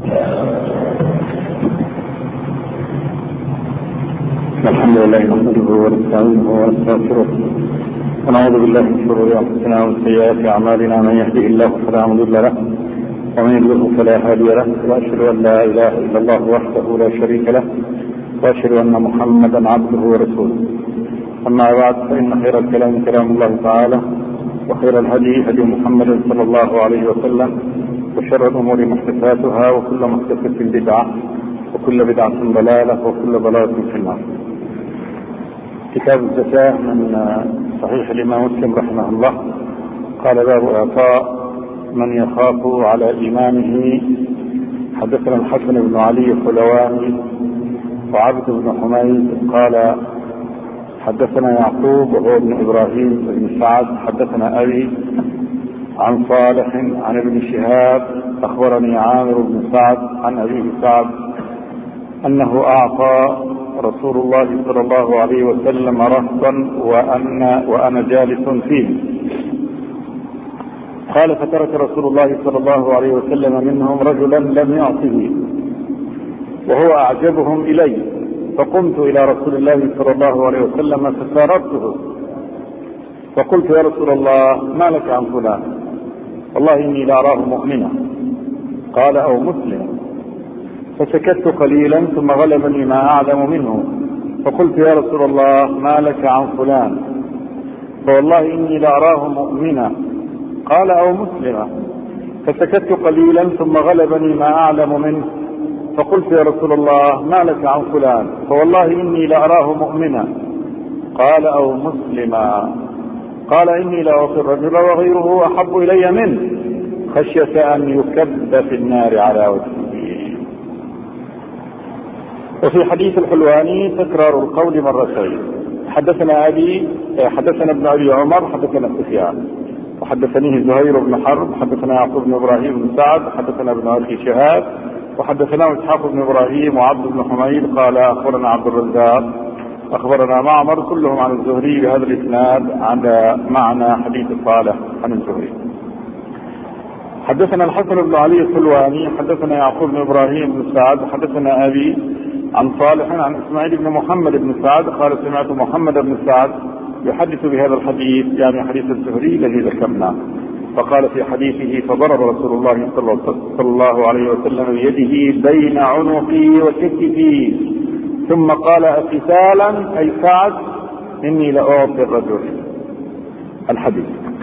الحمد لله نحمده ونستعينه ونستغفره ونعوذ بالله من شرور انفسنا وسيئات اعمالنا، من يهده الله فلا مضل له ومن يضلل فلا هادي له، واشهد ان لا اله الا الله وحده لا شريك له، واشهد ان محمدا عبده ورسوله. اما بعد، فان خير الكلام كلام الله تعالى، وخير الهدي هدي محمد صلى الله عليه وسلم، وشر الامور محدثاتها، وكل محدثة بدعة، وكل بدعة ضلالة، وكل ضلالة في النار. كتاب الزكاة من صحيح الإمام مسلم رحمه الله. قال: باب إعطاء من يخاف على إيمانه. حدثنا الحسن بن علي الحلواني وعبد بن حميد قال: حدثنا يعقوب وهو ابن إبراهيم بن سعد حدثنا أبي عن صالح عن ابن شهاب أخبرني عامر بن سعد عن أبيه سعد أنه أعطى رسول الله صلى الله عليه وسلم رهطا وأنا جالس فيه. قال: فترك رسول الله صلى الله عليه وسلم منهم رجلا لم يعطه وهو أعجبهم إلي، فقمت إلى رسول الله صلى الله عليه وسلم فساررته فقلت: يا رسول الله، ما لك عن فلان؟ والله إني لأراه مؤمنا. قال: أو مسلم. فسكت قليلا ثم غلبني ما أعلم منه، فقلت: يا رسول الله، ما لك عن فلان؟ فوالله إني لأراه مؤمنا. قال: أو مسلما. فسكت قليلا ثم غلبني ما أعلم منه، فقلت: يا رسول الله، ما لك عن فلان؟ فوالله إني لأراه مؤمنا. قال: أو مسلما. قال: إني لأعطي الرجل وغيره أحب إلي منه، خشية أن يكب في النار على وجهه. وفي حديث الحلواني تكرار القول مرتين. حدثنا ابن أبي عمر حدثنا سفيان، وحدثنيه زهير بن حرب، حدثنا يعقوب بن إبراهيم بن سعد، حدثنا ابن أخي شهاب، وحدثنا إسحاق بن إبراهيم وعبد بن حميد قال: أخبرنا عبد الرزاق أخبرنا معمر، كلهم عن الزهري بهذا الإسناد على معنى حديث صالح عن الزهري. حدثنا الحسن بن علي الحلواني حدثنا يعقوب بن إبراهيم بن سعد حدثنا أبي عن صالح عن إسماعيل بن محمد بن سعد قال: سمعت محمد بن سعد يحدث بهذا الحديث، يعني حديث الزهري الذي ذكرناه. فقال في حديثه: فضرب رسول الله صلى الله عليه وسلم بيده بين عنقي وكتفي، ثم قال: أقتالا أي سعد، إني لأعطي الرجل. الحديث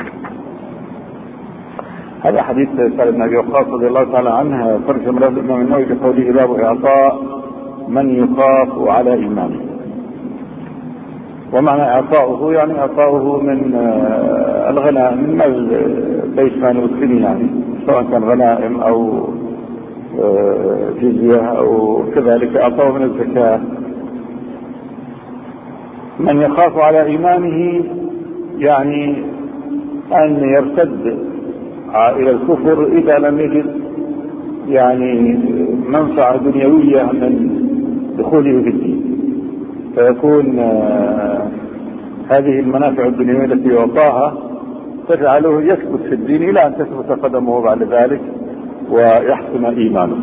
هذا حديث سعد بن أبي وقاص رضي الله تعالى عنه، ترجم له الإمام النووي بقوله: باب إعطاء من يخاف على إيمانه. ومعنى إعطاؤه يعني إعطاؤه من الغنائم، من بيت مال المسلمين، يعني سواء كان غنائم أو جزية أو كذلك إعطاؤه من الزكاة. من يخاف على إيمانه يعني أن يرتد إلى الكفر إذا لم يجد يعني منفعة دنيوية من دخوله في الدين، فيكون هذه المنافع الدنيوية التي يعطاها تجعله يثبت في الدين إلى أن تثبت قدمه بعد ذلك ويحسن إيمانه.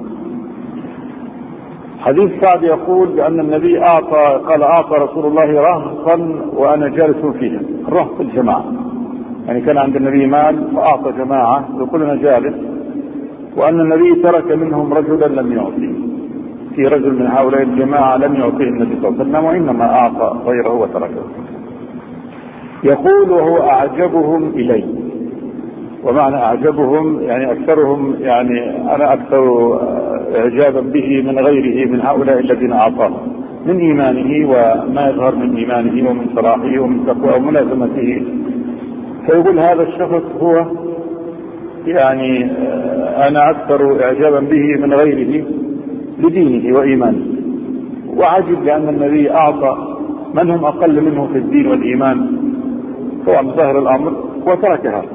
حديث سعد يقول بأن النبي أعطى رسول الله رهطا وأنا جالس فيها. الرهط الجماعة، يعني كان عند النبي مال فأعطى جماعة وكلنا جالس، وأن النبي ترك منهم رجلا لم يعطيه. في رجل من هؤلاء الجماعة لم يعطيه النبي صلى الله عليه وسلم، وإنما أعطى غيره وتركه. يقول: وهو أعجبهم إلي. ومعنى أعجبهم يعني أكثرهم، يعني أنا أكثر إعجابا به من غيره من هؤلاء الذين أعطاه من إيمانه وما يظهر من إيمانه ومن صلاحه ومن تقوى وملازمته. فيقول هذا الشخص هو يعني أنا أكثر إعجابا به من غيره لدينه وإيمانه. وعجب لأن النبي أعطى من هم أقل منه في الدين والإيمان طبعا ظاهر الأمر وتركها.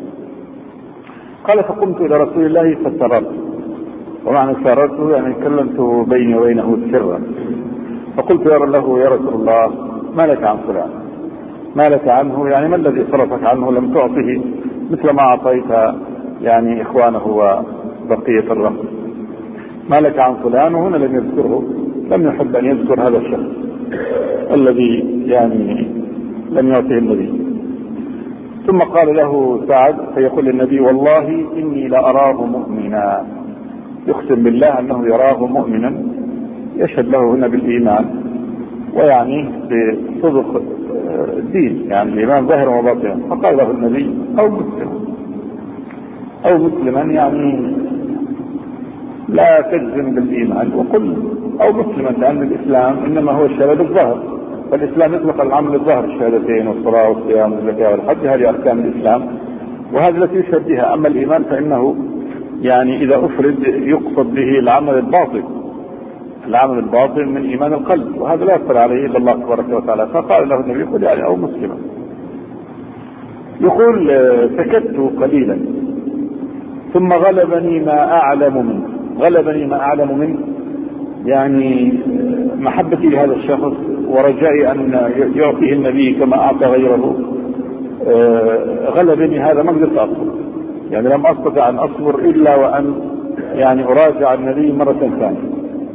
قال: فقمت إلى رسول الله فسررت. ومعنى سررته يعني كلمت بيني وبينه سرا، فقلت له: يا رسول الله، ما لك عن فلان؟ ما لك عنه يعني ما الذي صرفك عنه لم تعطه مثل ما أعطيت يعني إخوانه وبقية الرهط؟ ما لك عن فلان، وهنا لم يذكره، لم يحب أن يذكر هذا الشخص الذي يعني لم يعطيه النبي. ثم قال له سعد فيقول للنبي والله إني لأراه مؤمنا، يقسم بالله أنه يراه مؤمنا، يشهد له هنا بالإيمان ويعني بصدق الدين، يعني الإيمان ظاهر وباطن. فقال له النبي أو مسلما يعني لا تجزم بالإيمان، وقل أو مسلما، لأن الإسلام إنما هو الشهادة الظاهر، فالإسلام يطلق العمل الظاهر، الشهادتين والصلاة والصيام والزكاة والحج، هذه أركان الإسلام وهذا التي يشهد بها. أما الإيمان فإنه يعني إذا أفرد يقصد به العمل الباطن، العمل الباطن من إيمان القلب، وهذا لا يقدر عليه إلا الله تبارك وتعالى. فقال له النبي قل يعني أو مسلما. يقول سكت قليلا ثم غلبني ما أعلم منه، يعني محبتي لهذا الشخص ورجائي أن يعطيه النبي كما أعطى غيره، غلبني هذا، ما قدرت أصبر، يعني لم أستطع أن أصبر إلا وأن يعني أراجع النبي مرة ثانية.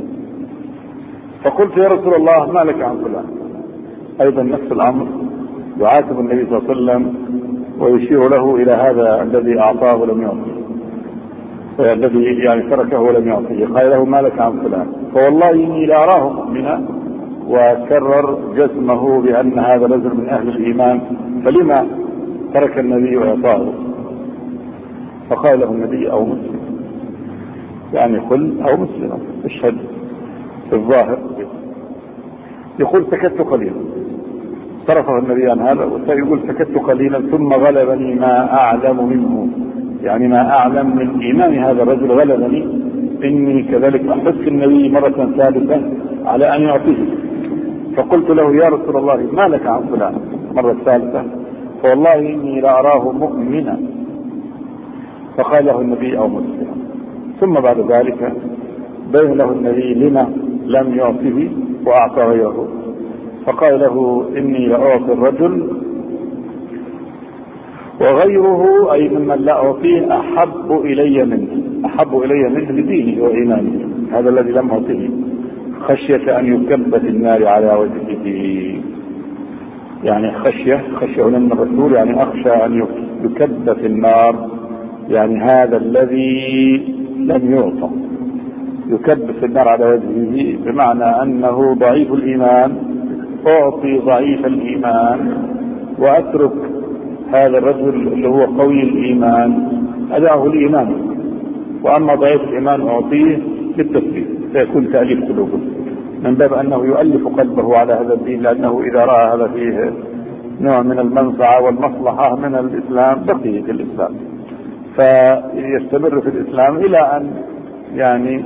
فقلت يا رسول الله ما لك عن فلان، أيضا نفس الأمر، يعاتب النبي صلى الله عليه وسلم ويشير له إلى هذا الذي أعطاه ولم يعطيه، الذي يعني تركه ولم يعطيه. قال له ما لك عن فلان، فوالله إني لأراه مؤمنا، وكرر جزمه بأن هذا رجل من أهل الإيمان، فلما ترك النبي وإعطاه؟ فقال له النبي أو مسلم، يعني قل أو مسلم، اشهد في الظاهر. يقول سكت قليلا، صرفه النبي عن هذا، وسيقول سكت قليلا ثم غلبني ما أعلم منه، يعني ما أعلم من إيمان هذا الرجل غلبني، إني كذلك أحث النبي مرة ثالثة على أن يعطيه. فقلت له يا رسول الله ما لك عن فلان مرة ثالثة، فوالله إني لأراه مؤمنا. فقال له النبي أو مسلم. ثم بعد ذلك بين له النبي لما لم يعطه وأعطى غيره، فقال له إني لأعطي الرجل وغيره، أي ممن لا أعطيه، أحب إلي منه لدينه وإيمانه، هذا الذي لم أعطيه، خشية أن يكب في النار على وجهه، يعني خشية من الرسول، يعني أخشى أن يكب في النار، يعني هذا الذي لم يعطى يكب في النار على وجهه، بمعنى أنه ضعيف الإيمان، أعطي ضعيف الإيمان وأترك هذا الرجل اللي هو قوي الإيمان، أدعه الإيمان، وأما ضعيف الإيمان أعطيه بالتثبيت، سيكون تأليف قلوبه، من باب أنه يؤلف قلبه على هذا الدين، لأنه إذا رأى هذا فيه نوع من المنفعة والمصلحة من الإسلام بقي في الإسلام، فيستمر في الإسلام إلى أن يعني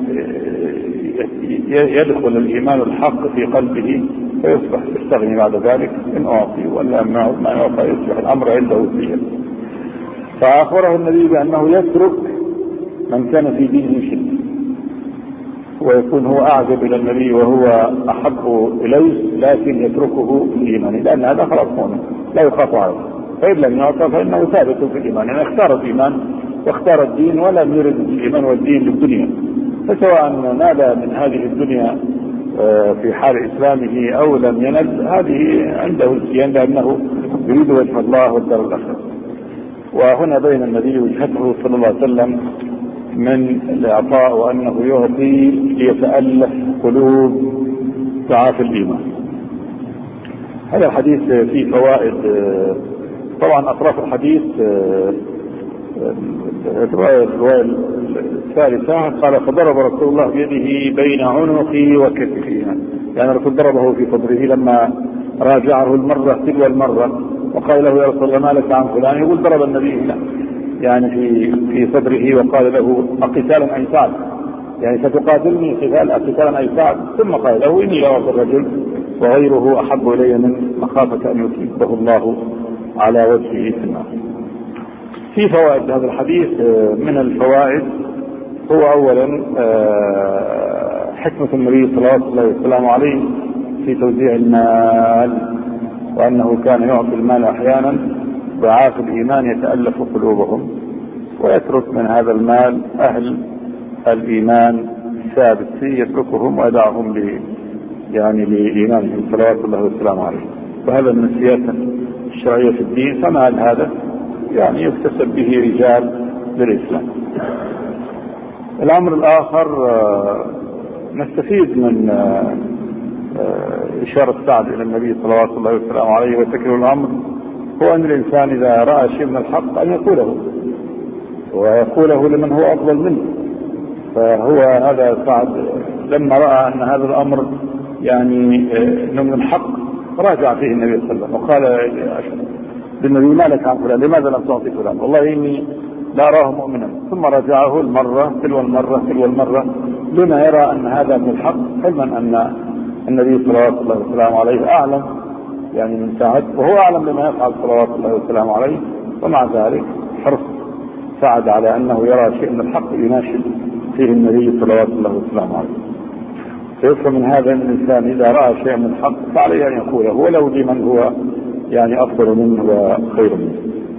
يدخل الإيمان الحق في قلبه، فيصبح يستغني بعد ذلك إن أعطي، ولا ما يعطى يصبح الأمر عنده فيه. فأخبره النبي بأنه يترك من كان في دينه شرك، ويكون هو أعجب إلى النبي وهو أحب إليه، لكن يتركه في الإيمان، لأن هذا خلاص هنا لا يخاف عليه، فإن لم يعطى فإنه ثابت في الإيمان، يعني اختار الإيمان واختار الدين ولم يرد الإيمان والدين للدنيا، فسواء نال من هذه الدنيا في حال إسلامه أو لم ينل، هذه عنده الزيان، لأنه يريد وجه الله والدار الآخرة. وهنا بين النبي وجهته صلى الله عليه وسلم من الإعطاء، وأنه يعطي ليتألف قلوب ضعاف الإيمان. هذا الحديث فيه فوائد، طبعا أطراف الحديث الرواية الثالثة قال فضرب رسول الله بيده بين عنقه وكتفه، يعني الرسول ضربه في صدره لما راجعه المرة تلو المرة، وقال له يا رسول الله ما لك عن فلان، يقول ضرب النبي هنا يعني في صدره، وقال له أقتالا أي سعد، يعني ستقاتلني قتالا أي سعد. ثم قال له إني لأعطي الرجل وغيره أحب إلي من مخافة أن يكبه الله على وجهه في النار. في فوائد هذا الحديث، من الفوائد هو أولا حكمة النبي صلى الله عليه وسلم عليه في توزيع المال، وأنه كان يعطي المال أحيانا ضعاف الإيمان يتألف قلوبهم، ويترك من هذا المال أهل الإيمان ثابت فيه يتركهم ويدعهم لإيمانهم صلوات الله والسلام عليه. وهذا من السياسة الشرعية في الدين، فما هذا يكتسب به رجال للإسلام. الأمر الآخر نستفيد من إشارة سعد إلى النبي صلوات الله والسلام عليه وتكرير الأمر، هو أن الإنسان إذا رأى شيء من الحق أن يقوله، ويقوله لمن هو أفضل منه. فهو هذا سعد لما رأى أن هذا الأمر إنه من الحق راجع فيه النبي صلى الله عليه وسلم وقال للنبي: ما لك عن فلان؟ لماذا لم تعطي فلان؟ والله إني لا أراه مؤمنا. ثم رجعه المرة تلو المرة لما يرى أن هذا من الحق، علما أن النبي صلوات الله والسلام عليه أعلم من سعد، وهو أعلم بما يفعل صلوات الله والسلام عليه. ومع ذلك حرص سعد على أنه يرى شيء من الحق يناشد فيه النبي صلوات الله والسلام عليه. فيفهم من هذا أن الإنسان إذا رأى شيء من الحق فعليه أن يقوله، ولو لمن هو أفضل منه وخير منه.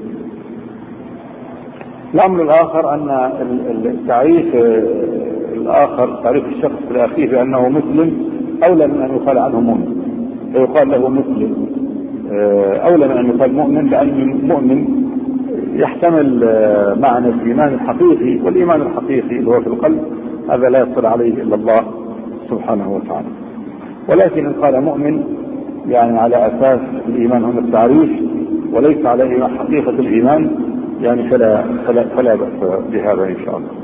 الأمر الآخر أن التعريف الآخر، تعريف الشخص الأخير بأنه مسلم، أولى من أن يقال عنه مؤمن، فيقال له مسلم أولى من أن يقال مؤمن، لأن المؤمن يحتمل معنى الإيمان الحقيقي، والإيمان الحقيقي اللي هو في القلب هذا لا يصل عليه إلا الله سبحانه وتعالى. ولكن إن قال مؤمن على أساس الإيمان هم التعريف وليس على حقيقة الإيمان فلا بأس بهذا إن شاء الله.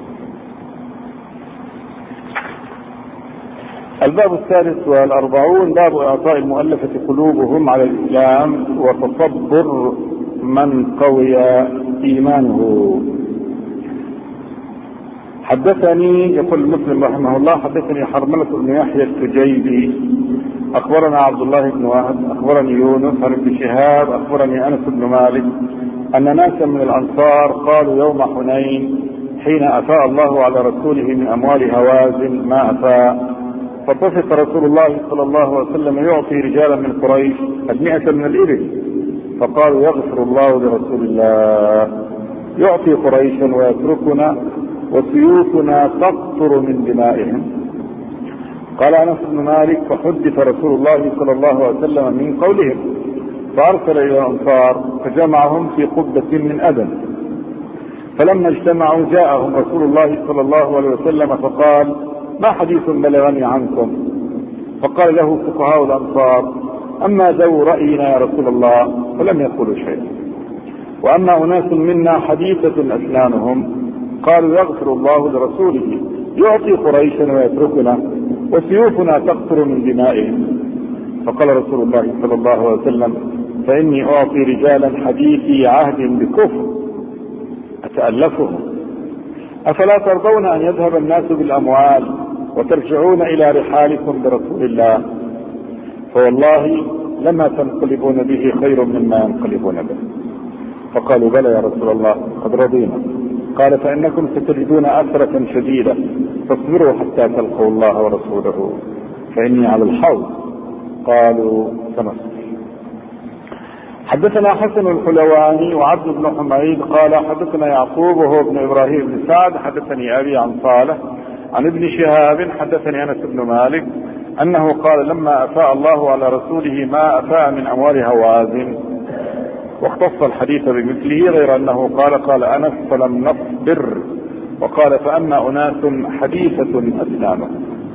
الباب 43 باب إعطاء المؤلفة قلوبهم على الإسلام وتصبر من قوي إيمانه. حدثني، يقول مسلم رحمه الله: حدثني حرملة بن يحيى التجيبي أخبرنا عبد الله بن وهب أخبرني يونس عن ابن شهاب أخبرني أنس بن مالك أن ناسا من الأنصار قالوا يوم حنين حين أفاء الله على رسوله من أموال هوازن ما أفاء، فطفق رسول الله صلى الله عليه وسلم يعطي رجالا من قريش 100 من الإبل، فقالوا: يغفر الله لرسول الله، يعطي قريشا ويتركنا وسيوفنا تقطر من دمائهم. قال أنس بن مالك: فحدث رسول الله صلى الله عليه وسلم من قولهم، فأرسل إلى الأنصار فجمعهم في قبة من أدم، فلما اجتمعوا جاءهم رسول الله صلى الله عليه وسلم فقال: ما حديث بلغني عنكم؟ فقال له فقهاء الأنصار: أما ذو رأينا يا رسول الله، فلم يقولوا شيئا، وأما أناس منا حديثة أسنانهم، قالوا: يغفر الله لرسوله، يعطي قريشا ويتركنا وسيوفنا تقطر من دمائهم. فقال رسول الله صلى الله عليه وسلم: فإني أعطي رجالا حديثي عهد بكفر أتألفهم، أفلا ترضون أن يذهب الناس بالأموال وترجعون إلى رحالكم برسول الله؟ فوالله لما تنقلبون به خير مما ينقلبون به. فقالوا: بلى يا رسول الله، قد رضينا. قال: فإنكم ستجدون أثرة شديدة، فاصبروا حتى تلقوا الله ورسوله، فإني على الحوض. قالوا: فنصبر. حدثنا حسن الحلواني وعبد بن حميد قال حدثنا يعقوب وهو ابن إبراهيم بن سعد حدثني أبي عن صالح عن ابن شهاب حدثني أنس بن مالك أنه قال: لما أفاء الله على رسوله ما أفاء من أموال هوازن، واختص الحديث بمثله، غير أنه قال أنس: فلم نصبر. وقال: فأما أناس حديثة أسنانهم.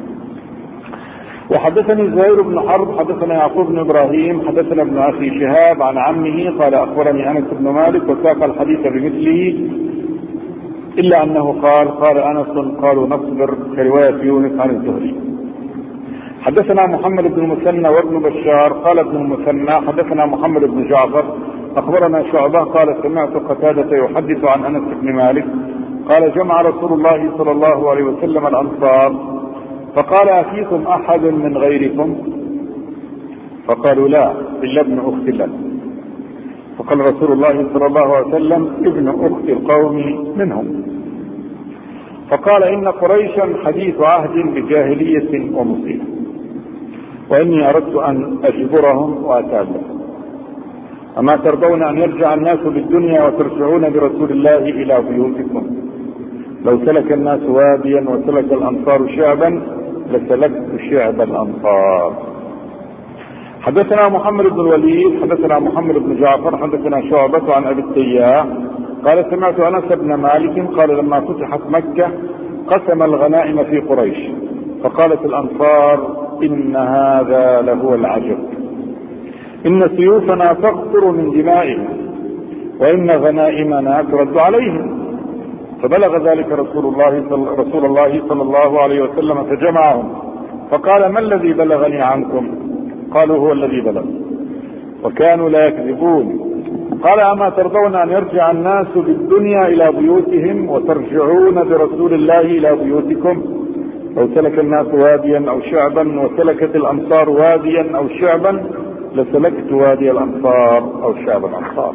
وحدثني زهير بن حرب حدثنا يعقوب بن إبراهيم حدثنا ابن أخي شهاب عن عمه قال: أخبرني أنس بن مالك، وساق الحديث بمثله إلا أنه قال أنس: قالوا نصبر، كرواية يونس عن الزهري. حدثنا محمد بن المثنى وابن بشار قال ابن المثنى حدثنا محمد بن جعفر أخبرنا شعبة قال: سمعت قتادة يحدث عن أنس بن مالك قال: جمع رسول الله صلى الله عليه وسلم الأنصار فقال: أفيكم أحد من غيركم؟ فقالوا: لا، إلا ابن أخت لنا. فقال رسول الله صلى الله عليه وسلم: ابن أخت القوم منهم. فقال: إن قريشا حديث عهد بجاهلية ومصيبة، وإني أردت أن أجبرهم وأتألفهم، أما ترضون أن يرجع الناس بالدنيا وترجعون برسول الله إلى بيوتكم؟ لو سلك الناس واديا وسلك الأنصار شعبا لسلكت شعب الأنصار. حدثنا محمد بن الوليد حدثنا محمد بن جعفر حدثنا شعبة عن أبي التياح قال سمعت أنس بن مالك قال لما فتحت مكة قسم الغنائم في قريش فقالت الأنصار إن هذا لهو العجب، إن سيوفنا تقطر من دمائهم وإن غنائمنا ترد عليهم. فبلغ ذلك رسول الله صلى الله عليه وسلم فجمعهم فقال ما الذي بلغني عنكم؟ قالوا هو الذي بلغ، وكانوا لا يكذبون. قال أما ترضون أن يرجع الناس بالدنيا إلى بيوتهم وترجعون برسول الله إلى بيوتكم؟ لو سلك الناس واديا أو شعبا وسلكت الأنصار واديا أو شعبا لسلكت وادي الأنصار أو شعب الأنصار.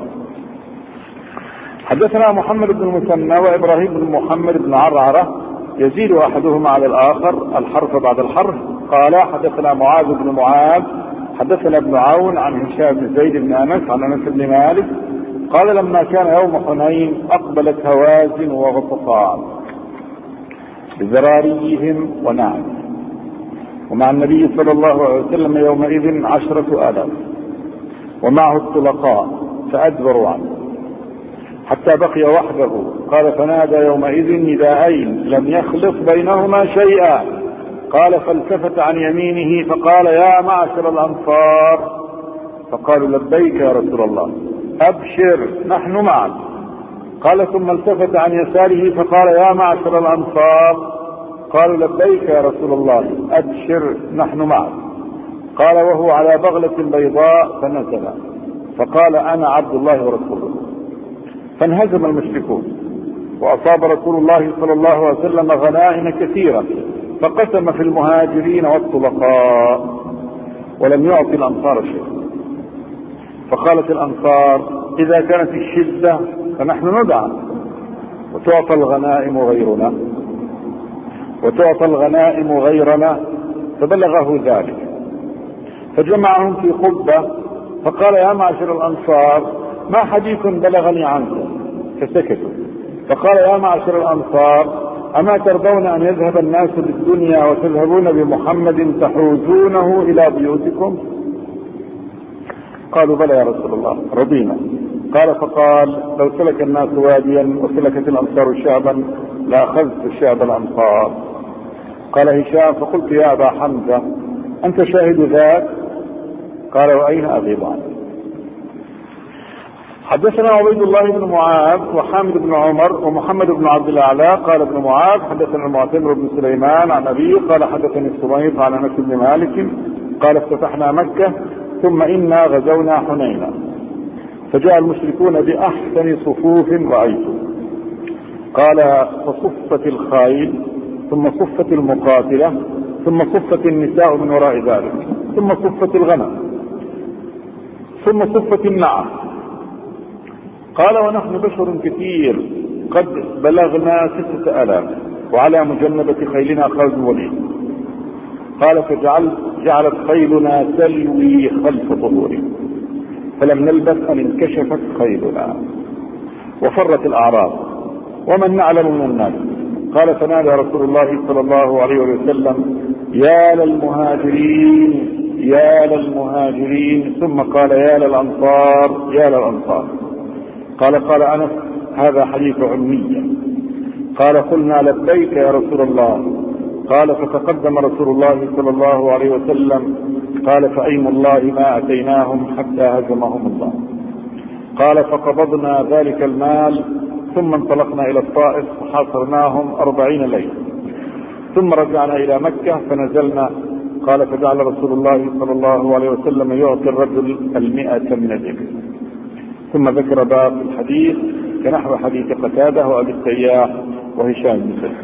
حدثنا محمد بن المثنى وإبراهيم بن محمد بن عرعرة يزيد أحدهما على الآخر الحرف بعد الحرف. قال حدثنا معاذ بن معاذ حدثنا ابن عون عن هشام بن زيد بن أنس عن أنس بن مالك قال لما كان يوم حنين أقبلت هوازن وغطفان بذراريهم ونعم، ومع النبي صلى الله عليه وسلم يومئذ 10,000 ومعه الطلقاء فأدبروا عنه حتى بقي وحده. قال فنادى يومئذ نداءين لم يخلط بينهما شيئا. قال فالتفت عن يمينه فقال يا معشر الأنصار، فقالوا لبيك يا رسول الله أبشر نحن معك. قال ثم التفت عن يساره فقال يا معشر الأنصار، قالوا لبيك يا رسول الله أبشر نحن معك. قال وهو على بغلة بيضاء فنزل فقال أنا عبد الله ورسوله. فانهزم المشركون وأصاب رسول الله صلى الله عليه وسلم غنائم كثيرة فقسم في المهاجرين والطلقاء ولم يعطي الأنصار شيئا. فقالت الأنصار إذا كانت الشدة فنحن ندعى وتعطى الغنائم غيرنا فبلغه ذلك فجمعهم في قبة فقال يا معشر الأنصار ما حديث بلغني عنكم؟ فسكتوا. فقال يا معشر الأنصار أما ترضون أن يذهب الناس بالدنيا وتذهبون بمحمد تحوزونه إلى بيوتكم؟ قالوا بلى يا رسول الله رضينا. قال فقال لو سلك الناس واديا وسلكت الأنصار شعبا لأخذت شعب الأنصار. قال هشام فقلت يا أبا حمزة أنت شاهد ذاك؟ قال وأين أغيب عنه؟ حدثنا عبيد الله بن معاذ وحامد بن عمر ومحمد بن عبد الأعلى قال ابن معاذ حدثنا المعتمر بن سليمان عن أبيه قال حدثني الصميت عن أنس بن مالك قال افتتحنا مكة ثم إنا غزونا حنينا فجاء المشركون بأحسن صفوف رأيته. قال فصفت الخيل ثم صفت المقاتلة ثم صفت النساء من وراء ذلك ثم صفت الغنم ثم صفت النعم. قال ونحن بشر كثير قد بلغنا 6,000 وعلى مجنبة خيلنا خالد الوليد. قال فجعلت خيلنا تلوي خلف ظهوري فلم نلبث أن انكشفت خيلنا وفرت الأعراض ومن نعلم من الناس. قال فنادى رسول الله صلى الله عليه وسلم يا للمهاجرين ثم قال يا للأنصار. قال أنس هذا حديث عمية. قال قلنا لبيك يا رسول الله. قال فتقدم رسول الله صلى الله عليه وسلم قال فأيم الله ما أتيناهم حتى هزمهم الله. قال فقبضنا ذلك المال ثم انطلقنا إلى الطائف فحاصرناهم 40 ليلة ثم رجعنا إلى مكة فنزلنا. قال فجعل رسول الله صلى الله عليه وسلم يعطي الرجل 100 من الإبل. ثم ذكر باب الحديث كنحو حديث قتادة وأبي التياح وهشام بن سعيد.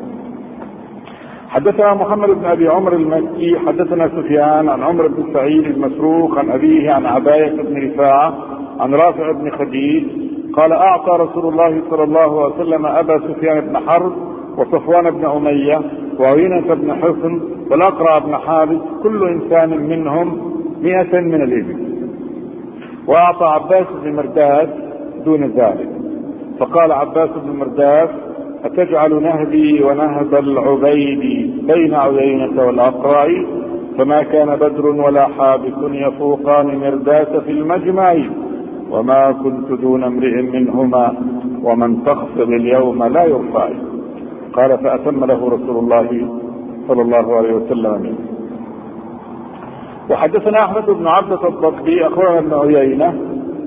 حدثنا محمد بن أبي عمر المكي حدثنا سفيان عن عمر بن سعيد المسروق عن أبيه عن عباية بن رفاعة عن رافع بن خديج قال أعطى رسول الله صلى الله عليه وسلم أبا سفيان بن حرب وصفوان بن أمية وعيينة بن حصن والأقرع بن حابس كل إنسان منهم 100 من الإبل، وأعطى عباس بن مرداس دون ذلك. فقال عباس بن مرداس أتجعل نهبي ونهب العبيد بين عيينة والأقرع فما كان بدر ولا حابك يفوقان مرداس في المجمع وما كنت دون امرئ منهما ومن تخفض اليوم لا يرفع. قال فأتم له رسول الله صلى الله عليه وسلم منه. وحدثنا أحمد بن عبدة الضبي أخبرنا ابن عيينة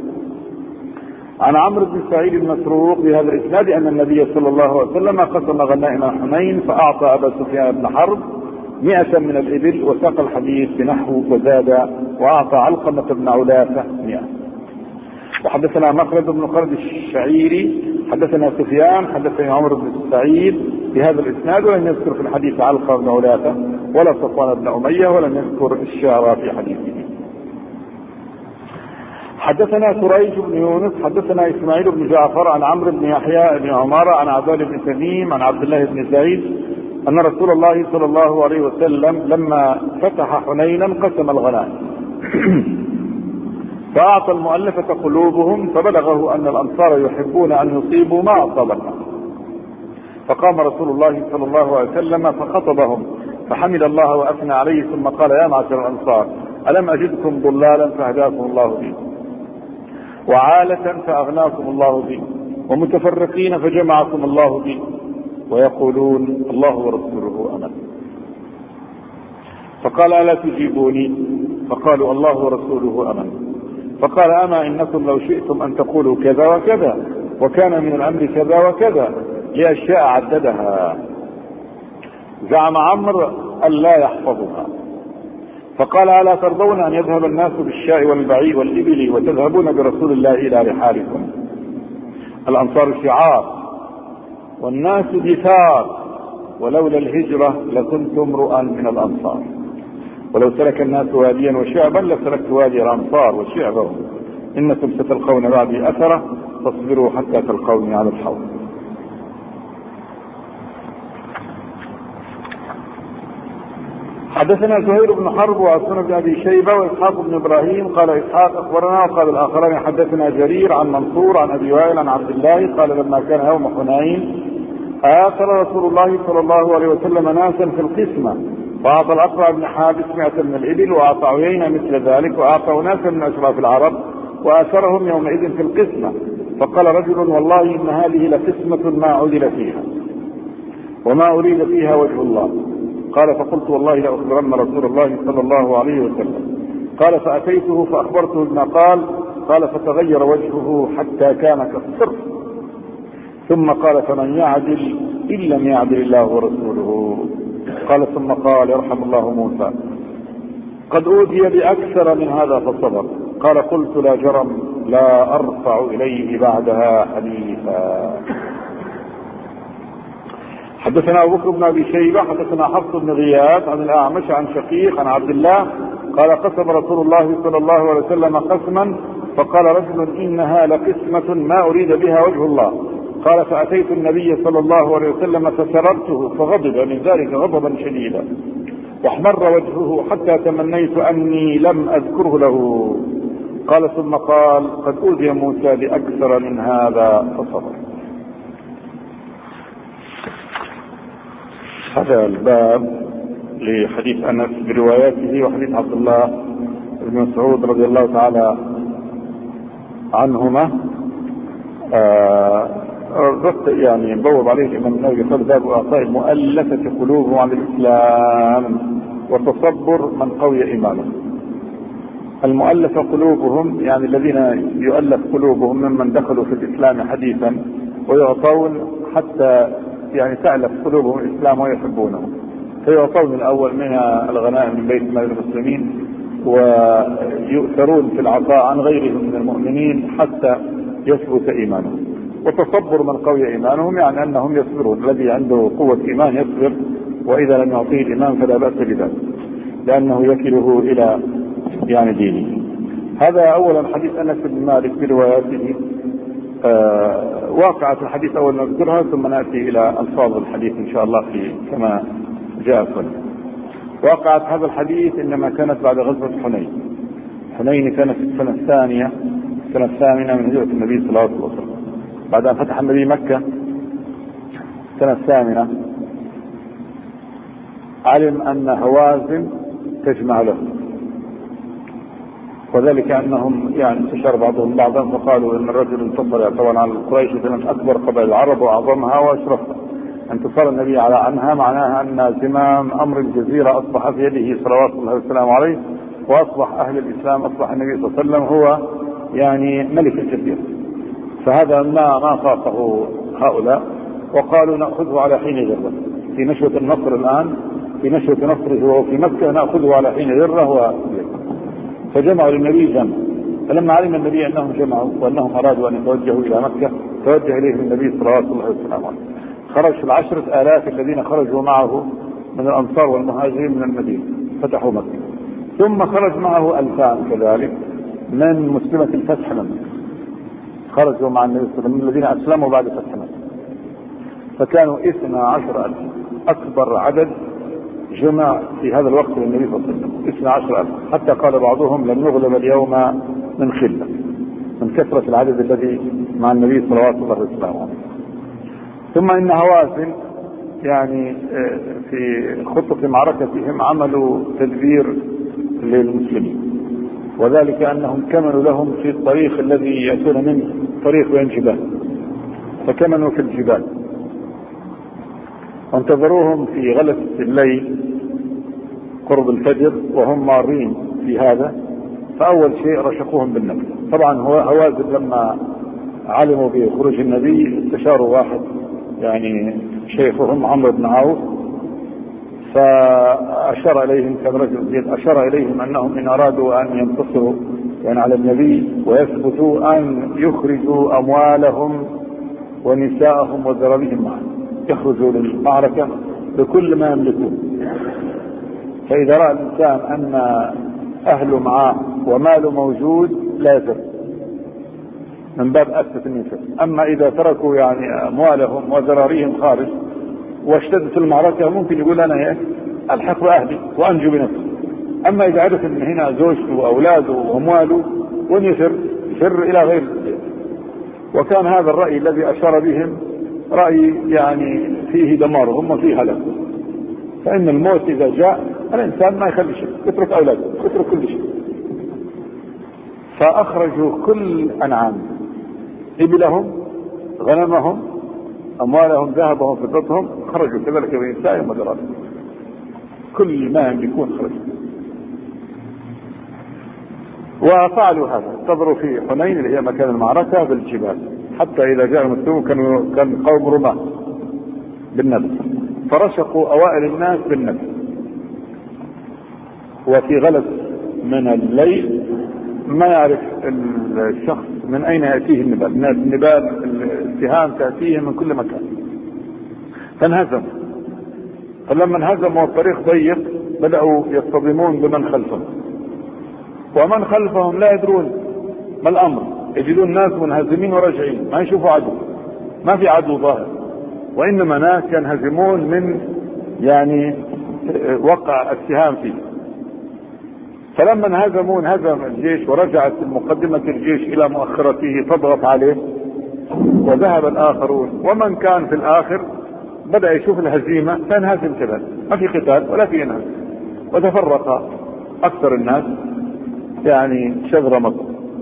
عن عمرو بن سعيد المسروق بهذا الإسناد أن النبي صلى الله عليه وسلم قسم غنائم حنين فأعطى أبا سفيان بن حرب 100 من الإبل وساق الحديث بنحو وزاد وأعطى علقمة بن علافة 100. وحدثنا مخلد بن خالد الشعيري حدثنا سفيان حدثنا عمرو بن سعيد بهذا الإسناد ولم يذكر في الحديث علقمة بن علافة ولا صفوان بن أمية ولم يذكر الشعراء في حديثه. حدثنا سريج بن يونس حدثنا إسماعيل بن جعفر عن عمرو بن يحيى بن عمارة عن عباد بن تميم عن عبد الله بن زيد أن رسول الله صلى الله عليه وسلم لما فتح حنينا قسم الغنائم فأعطى المؤلفة قلوبهم فبلغه أن الأنصار يحبون أن يصيبوا ما أصابنا فقام رسول الله صلى الله عليه وسلم فخطبهم فحمد الله وأثنى عليه ثم قال يا معشر الأنصار ألم أجدكم ضلالا فهداكم الله بي وعالة فأغناكم الله بي ومتفرقين فجمعكم الله بي ويقولون الله ورسوله أمن. فقال ألا تجيبوني فقالوا الله ورسوله أمن. فقال أما إنكم لو شئتم أن تقولوا كذا وكذا وكان من الأمر كذا وكذا لأشياء عددها زعم عمرو أن لا يحفظها. فقال ألا ترضون أن يذهب الناس بالشاء والبعير والإبل وتذهبون برسول الله إلى رحالكم. الأنصار شعار والناس دثار ولولا الهجرة لكنت امرؤا من الأنصار ولو سلك الناس واديا وشعبا لسلكت وادي الأنصار وشعبهم إنكم ستلقون بعدي أثرة فاصبروا حتى تلقوني على الحوض. حدثنا زهير بن حرب وعثمان بن أبي شيبة وإسحاق بن إبراهيم قال إسحاق أخبرنا وقال الآخران حدثنا جرير عن منصور عن أبي وائل عن عبد الله قال لما كان يوم حنين آخر رسول الله صلى الله عليه وسلم ناسا في القسمة فأعطى الأقرع بن حابس 100 من الإبل وأعطى عيينة مثل ذلك وأعطى ناسا من أشراف العرب وآثرهم يومئذ في القسمة. فقال رجل والله إن هذه لقسمة ما عدل فيها وما أريد فيها وجه الله. قال فقلت والله لأخبرن رسول الله صلى الله عليه وسلم. قال فأتيته فأخبرته بما قال فتغير وجهه حتى كان كالصرف ثم قال فمن يعدل إن لم يعدل الله ورسوله. قال ثم قال يرحم الله موسى قد أوذي بأكثر من هذا فصبر. قال قلت لا جرم لا أرفع إليه بعدها حديثا. حدثنا أبو بكر بن أبي شيبة حدثنا حفص بن غياث عن الأعمش عن شقيق عن عبد الله قال قسم رسول الله صلى الله عليه وسلم قسما فقال رجل إنها لقسمة ما أريد بها وجه الله. قال فأتيت النبي صلى الله عليه وسلم فسررته فغضب من ذلك غضبا شديدا واحمر وجهه حتى تمنيت أني لم أذكره له. قال ثم قال قد أوذي موسى بأكثر من هذا فصبر. هذا الباب لحديث أنس برواياته وحديث عبد الله بن مسعود رضي الله تعالى عنهما يعني بوب عليه الإمام النووي قال باب إعطاء المؤلفة قلوبهم عن الإسلام وتصبر من قوي إيمانه. المؤلفة قلوبهم يعني الذين يؤلف قلوبهم ممن دخلوا في الإسلام حديثا ويعطون حتى يعني تألف قلوبهم الإسلام ويحبونه فيعطون الأول من الغنائم من بيت مال المسلمين ويؤثرون في العطاء عن غيرهم من المؤمنين حتى يثبت إيمانهم. وتصبر من قوي إيمانهم يعني أنهم يصبرون الذي عنده قوة إيمان يصبر وإذا لم يعطيه الإيمان فلا بأس بذلك لأنه يكله إلى يعني دينه. هذا أولا حديث أنس بن مالك برواياته واقعة الحديث أول نذكرها ثم نأتي إلى ألفاظ الحديث إن شاء الله في كما جاء كله. واقعة هذا الحديث إنما كانت بعد غزوة حنين. حنين كانت في السنة الثانية السنة الثامنة من هجرة النبي صلى الله عليه وسلم بعد أن فتح النبي مكة السنة الثامنة علم أن هوازن تجمع له، وذلك أنهم يعني استشار بعضهم بعضا فقالوا إن الرجل انتصر طبعا على قريش من أكبر قبائل العرب وأعظمها وأشرفها. انتصار النبي على عنها معناها أن زمام أمر الجزيرة أصبح في يده صلوات الله وسلامه عليه، وأصبح أهل الإسلام، أصبح النبي صلى الله عليه وسلم هو يعني ملك الجزيرة. فهذا ما خافه هؤلاء، وقالوا نأخذه على حين ذره في نشوة النصر. الآن في نشوة نصره وفي مكة نأخذه على حين ذره. فجمعوا للنبي جمع، فلما علم النبي أنهم جمعوا وأنهم أرادوا أن يتوجهوا إلى مكة توجه إليهم النبي صلى الله عليه وسلم. خرج في 10,000 الذين خرجوا معه من الأنصار والمهاجرين من المدينة فتحوا مكة، ثم خرج معه 2000 كذلك من مسلمة الفتح من مكة، خرجوا مع النبي صلى الله عليه وسلم الذين أسلموا بعد فتح مكة، فكانوا 12,000 أكبر عدد جمع في هذا الوقت للنبي صلى الله عليه وسلم 12,000، حتى قال بعضهم لم يغلب اليوم من خلة من كثرة العدد الذي مع النبي صلوات الله وسلامه. ثم إن هوازن يعني في خطة معركتهم عملوا تدبير للمسلمين، وذلك أنهم كمنوا لهم في الطريق الذي يأتون منه طريق بين جبال، فكمنوا في الجبال وانتظروهم في غلسة الليل قرب الفجر وهم مارين في هذا، فأول شيء رشقوهم بالنبل. طبعا هوازن لما علموا بخروج النبي استشاروا واحد يعني شيخهم عمرو بن عوف، فأشار إليهم كان رجل أشار إليهم أنهم إن أرادوا أن ينتصروا يعني على النبي ويثبتوا أن يخرجوا أموالهم ونساءهم وذراريهم معه، يخرجوا للمعركة بكل ما يملكون. فإذا رأى الإنسان أن أهله معه وماله موجود لا يفر من باب أسفة النساء. أما إذا تركوا يعني أموالهم وذراريهم خارج واشتدت المعركة ممكن يقول أنا ألحق بأهلي وأنجو بنفسي. أما إذا عرف أن هنا زوجته وأولاده وأمواله وين يفر إلى غير البيت. وكان هذا الرأي الذي أشار بهم رأي يعني فيه دمارهم وفيه هلاك، فإن الموت إذا جاء الإنسان ما يخلي شيء، يترك أولاده يترك كل شيء. فأخرجوا كل أنعام، إبلهم غنمهم أموالهم ذهبهم فضتهم، خرجوا كذلك بنسائهم وذراريهم، كل ما يملكون خرجوا. وفعلوا هذا، انتظروا في حنين اللي هي مكان المعركة بالجبال، حتى إذا جاء المسلمون كان قوم رماة بالنبل، فرشقوا أوائل الناس بالنبل. وفي غلس من الليل ما يعرف الشخص من أين يأتيه النبال السهام تأتيه من كل مكان، فانهزموا. فلما انهزموا الطريق ضيق بدأوا يصطدمون بمن خلفهم، ومن خلفهم لا يدرون ما الأمر، يجدون ناس منهزمين وراجعين ما يشوفوا عدو، ما في عدو ظاهر، وإنما ناس ينهزمون من يعني وقع السهام فيه. فلما انهزم الجيش ورجعت مقدمة الجيش إلى مؤخرته تضغط عليه، وذهب الآخرون، ومن كان في الآخر بدأ يشوف الهزيمة فانهزم كذلك، ما في قتال ولا في انهزام، وتفرق أكثر الناس يعني شذر مطر.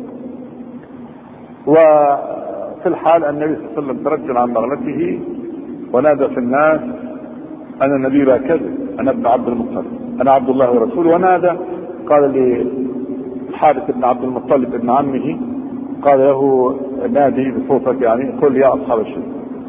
وفي الحال النبي صلى الله عليه وسلم ترجل عن بغلته ونادى في الناس أنا النبي لا كذب، أنا ابن عبد المطلب، أنا عبد الله ورسوله. ونادى قال لحارث بن عبد المطلب ابن عمه، قال له نادي بصوتك يعني قل يا أصحاب الشجرة،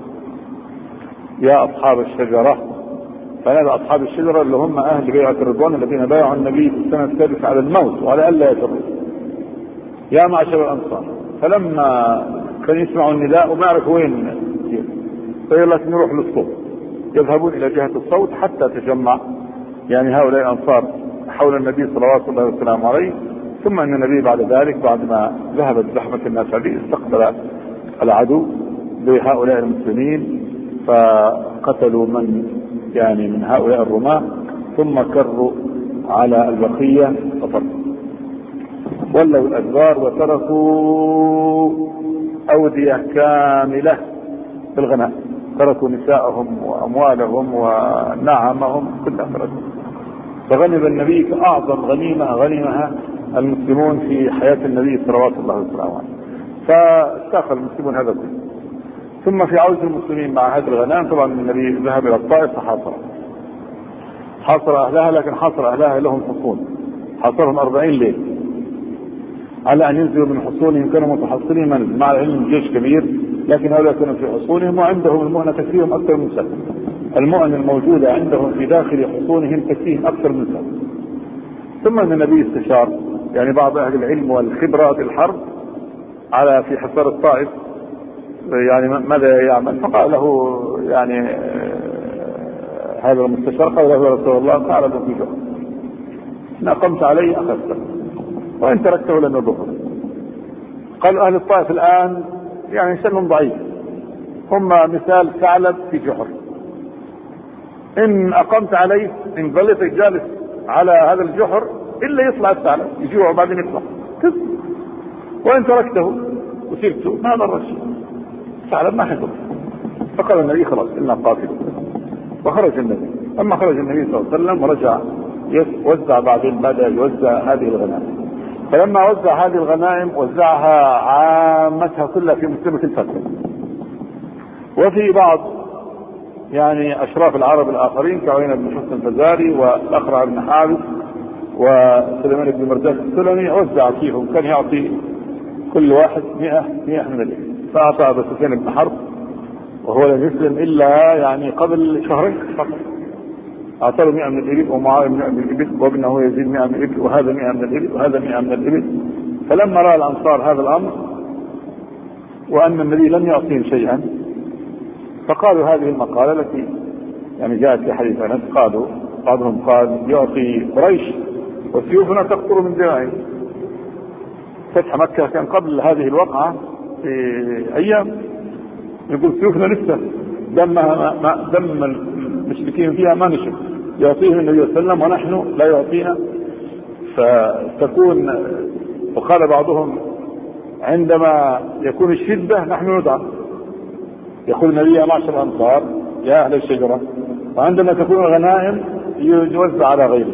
يا أصحاب الشجرة. فنادى أصحاب الشجرة اللي هم أهل بيعة الرضوان الذين بايعوا النبي في السنة السادسة على الموت وعلى ألا يفروا، يا معشر الأنصار. فلما كان يسمعوا النداء وما يعرفوا وين فيقول لك نروح للصوت، يذهبون إلى جهة الصوت حتى تجمع يعني هؤلاء الأنصار حول النبي صلوات الله وسلامه عليه. ثم أن النبي بعد ذلك بعد ما ذهبت زحمة الناس عليه استقبل العدو بهؤلاء المسلمين، فقتلوا من هؤلاء الرماة، ثم كروا على البقية ففروا ولوا الأدبار وتركوا أودية كاملة بالغناء. تركوا نساءهم وأموالهم ونعمهم كلها تركوا. فغنم النبي أعظم غنيمة غنمها المسلمون في حياة النبي صلوات الله وسلامه عليه. فاستاق المسلمون هذا كله. ثم في عودة المسلمين مع هذه الغنائم طبعا النبي ذهب إلى الطائف حاصر أهلها، لكن حاصر أهلها لهم حصون، حاصرهم 40 ليل على أن ينزلوا من حصونهم. كانوا متحصنين منزل مع العلم الجيش كبير، لكن هؤلاء كانوا في حصونهم وعندهم المؤنة تكفيهم أكثر من سنة. المؤنة الموجودة عندهم في داخل حصونهم تكفيهم أكثر من سنة. ثم أن النبي استشار يعني بعض أهل العلم والخبرة في الحرب على في حصار الطائف يعني ماذا يعمل، فقال له يعني هذا المستشار قال له يا رسول الله قال له في جهر إن أقمت عليه أخذته وإن تركته لن يضره. قالوا أهل الطائف الآن يعني سن ضعيف، هم مثال ثعلب في جحر، إن أقمت عليه إن ظلت جالس على هذا الجحر إلا يطلع الثعلب يجوع وبعدين يطلع، وإن تركته وسرته ما ضر شيء، الثعلب ما حصل. فقال النبي خلاص إنا قاتل، وخرج النبي. أما خرج النبي صلى الله عليه وسلم ورجع وزع، بعدين بدأ يوزع هذه الغنائم. فلما وزع هذه الغنائم وزعها عامتها كلها في مسلمة الفترة، وفي بعض يعني أشراف العرب الآخرين كعيينة بن حسن الفزاري والأخرع بن حارث وسليمان بن مرداس السلمي وزع فيهم، كان يعطي كل واحد 100 من الإبل. فأعطى أبا سفيان بن حرب وهو لم يسلم إلا يعني قبل شهرين فقط، أعطى له 100 من الإبل، ومعاوية 100 من الإبل، وابنه يزيد 100 من الإبل، وهذا 100 من الإبل، وهذا 100 من الإبل. فلما رأى الأنصار هذا الأمر وأن النبي لم يعطيهم شيئا، فقالوا هذه المقالة التي يعني جاءت في حديث أنس، قالوا بعضهم قال يعطي قريش وسيوفنا تقطر من دمائهم. فتح مكة كان قبل هذه الوقعة في أيام، يقول سيوفنا لسه دم المشركين فيها ما نشف، يعطيهم النبي صلى الله عليه وسلم ونحن لا يعطينا. فتكون وقال بعضهم عندما يكون الشدة نحن ندعى، يقول النبي يا معشر الأنصار يا أهل الشجرة، وعندما تكون الغنائم يوزع على غيره.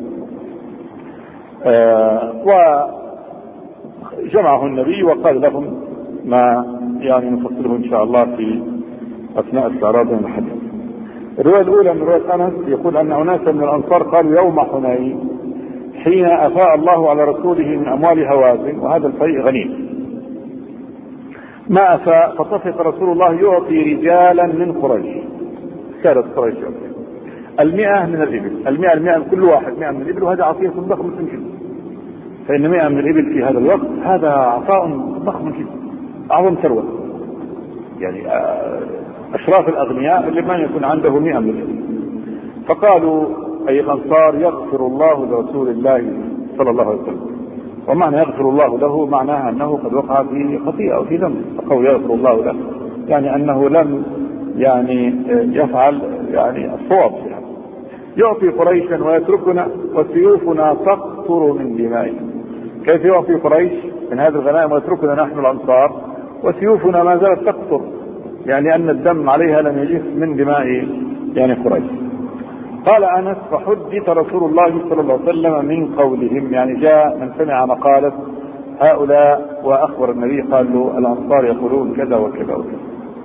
وجمعه النبي وقال لهم ما يعني نفصله إن شاء الله في أثناء استعراض الحديث. الرواية الأولى من رواية أنس يقول أن أناسا من الأنصار قالوا يوم حنين حين أفاء الله على رسوله من أموال هوازن، وهذا الفيء غنيم، ما أفاء فطفق رسول الله يعطي رجالا من قريش، كانت قريش يعطي 100 من الإبل، 100 كل واحد 100 من الإبل، وهذا عطية ضخم جدا. فإن 100 من الإبل في هذا الوقت هذا عطاء ضخم جدا، أعظم ثروة، يعني أشراف الأغنياء اللي ما يكون عنده 100 من الإبل. فقالوا أي الأنصار يغفر الله لرسول الله صلى الله عليه وسلم. ومعنى يغفر الله له معناها أنه قد وقع في خطيئة أو في ذنب، فقول يغفر الله له يعني أنه لم يعني يفعل يعني الصواب فيها. يعطي قريشا ويتركنا وسيوفنا تقطر من دمائهم. كيف يعطي قريش من هذه الغنائم ويتركنا نحن الأنصار وسيوفنا ما زالت تقطر، يعني أن الدم عليها لم يجف من دماء يعني قريش. قال أنس فحدث رسول الله صلى الله عليه وسلم من قولهم، يعني جاء من سمع مقالة هؤلاء وأخبر النبي قال له الأنصار يقولون كذا وكذا وكذا.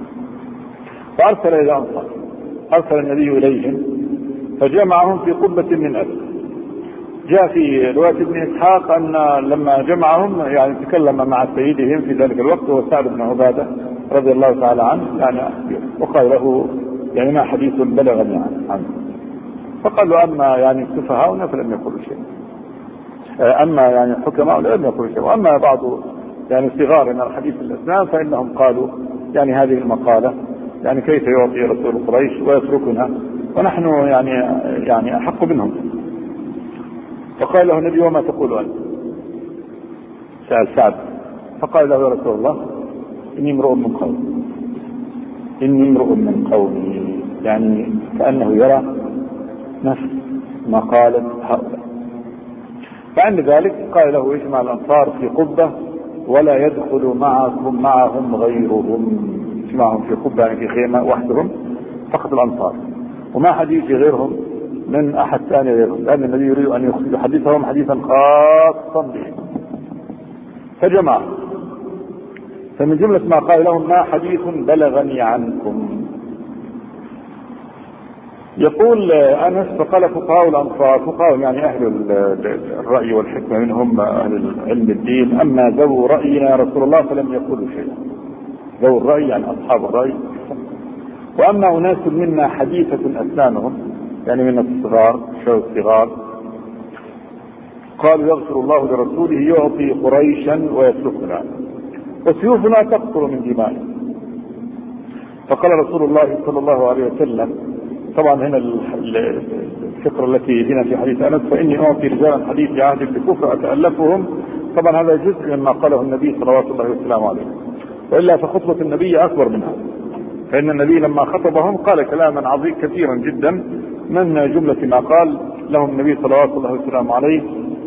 فأرسل إلى الأنصار، أرسل النبي إليهم فجمعهم في قبة من أسد. جاء في رواية ابن إسحاق أن لما جمعهم يعني تكلم مع سيدهم في ذلك الوقت هو سعد بن عبادة رضي الله تعالى عنه، يعني وقال له يعني ما حديث بلغني عنه. فقال له أما يعني سفهاؤنا فلم يقولوا شيء، أما يعني الحكماء لم يقولوا شيء، وأما بعض يعني صغار من الحديث الأسنان فإنهم قالوا يعني هذه المقالة يعني كيف يعطي رسول قريش ويتركنا ونحن يعني أحق منهم. فقال له النبي وما تقول أنت؟ سأل سعد فقال له يا رسول الله إني امرؤ من قومي، إني امرؤ من قومي، يعني كأنه يرى نفس مقالة هؤلاء. فعند ذلك قال له اجمع الأنصار في قبة ولا يدخل معهم غيرهم، اجتماعهم في قبة في خيمة وحدهم فقط الأنصار، وما حد يجي غيرهم من أحد ثاني غيرهم، لأن النبي يريد أن يحدثهم حديثا خاصا بهم. فجمع، فمن جملة ما قال لهم: ما حديث بلغني عنكم. يقول أنس: فقال فقهاء الأنصار، فقهاء يعني أهل الرأي والحكمة منهم أهل علم الدين، أما ذو رأينا رسول الله فلم يقولوا شيئا. ذو الرأي يعني أصحاب الرأي. وأما أناس منا حديثة أسنانهم، يعني من الصغار شو الصغار، قالوا: يغفر الله لرسوله يعطي قريشا ويسلكنا وسيوفنا تقطر من دمائه. فقال رسول الله صلى الله عليه وسلم، طبعا هنا الفكرة التي هنا في حديث أنس: فإني أعطي رجالا حديث عهد بكفر أتألفهم. طبعا هذا جزء مما قاله النبي صلوات الله وسلامه عليه، وإلا فخطبة النبي أكبر منها، فإن النبي لما خطبهم قال كلاما عظيم كثيرا جدا، من جملة ما قال لهم النبي صلوات الله وسلامه عليه: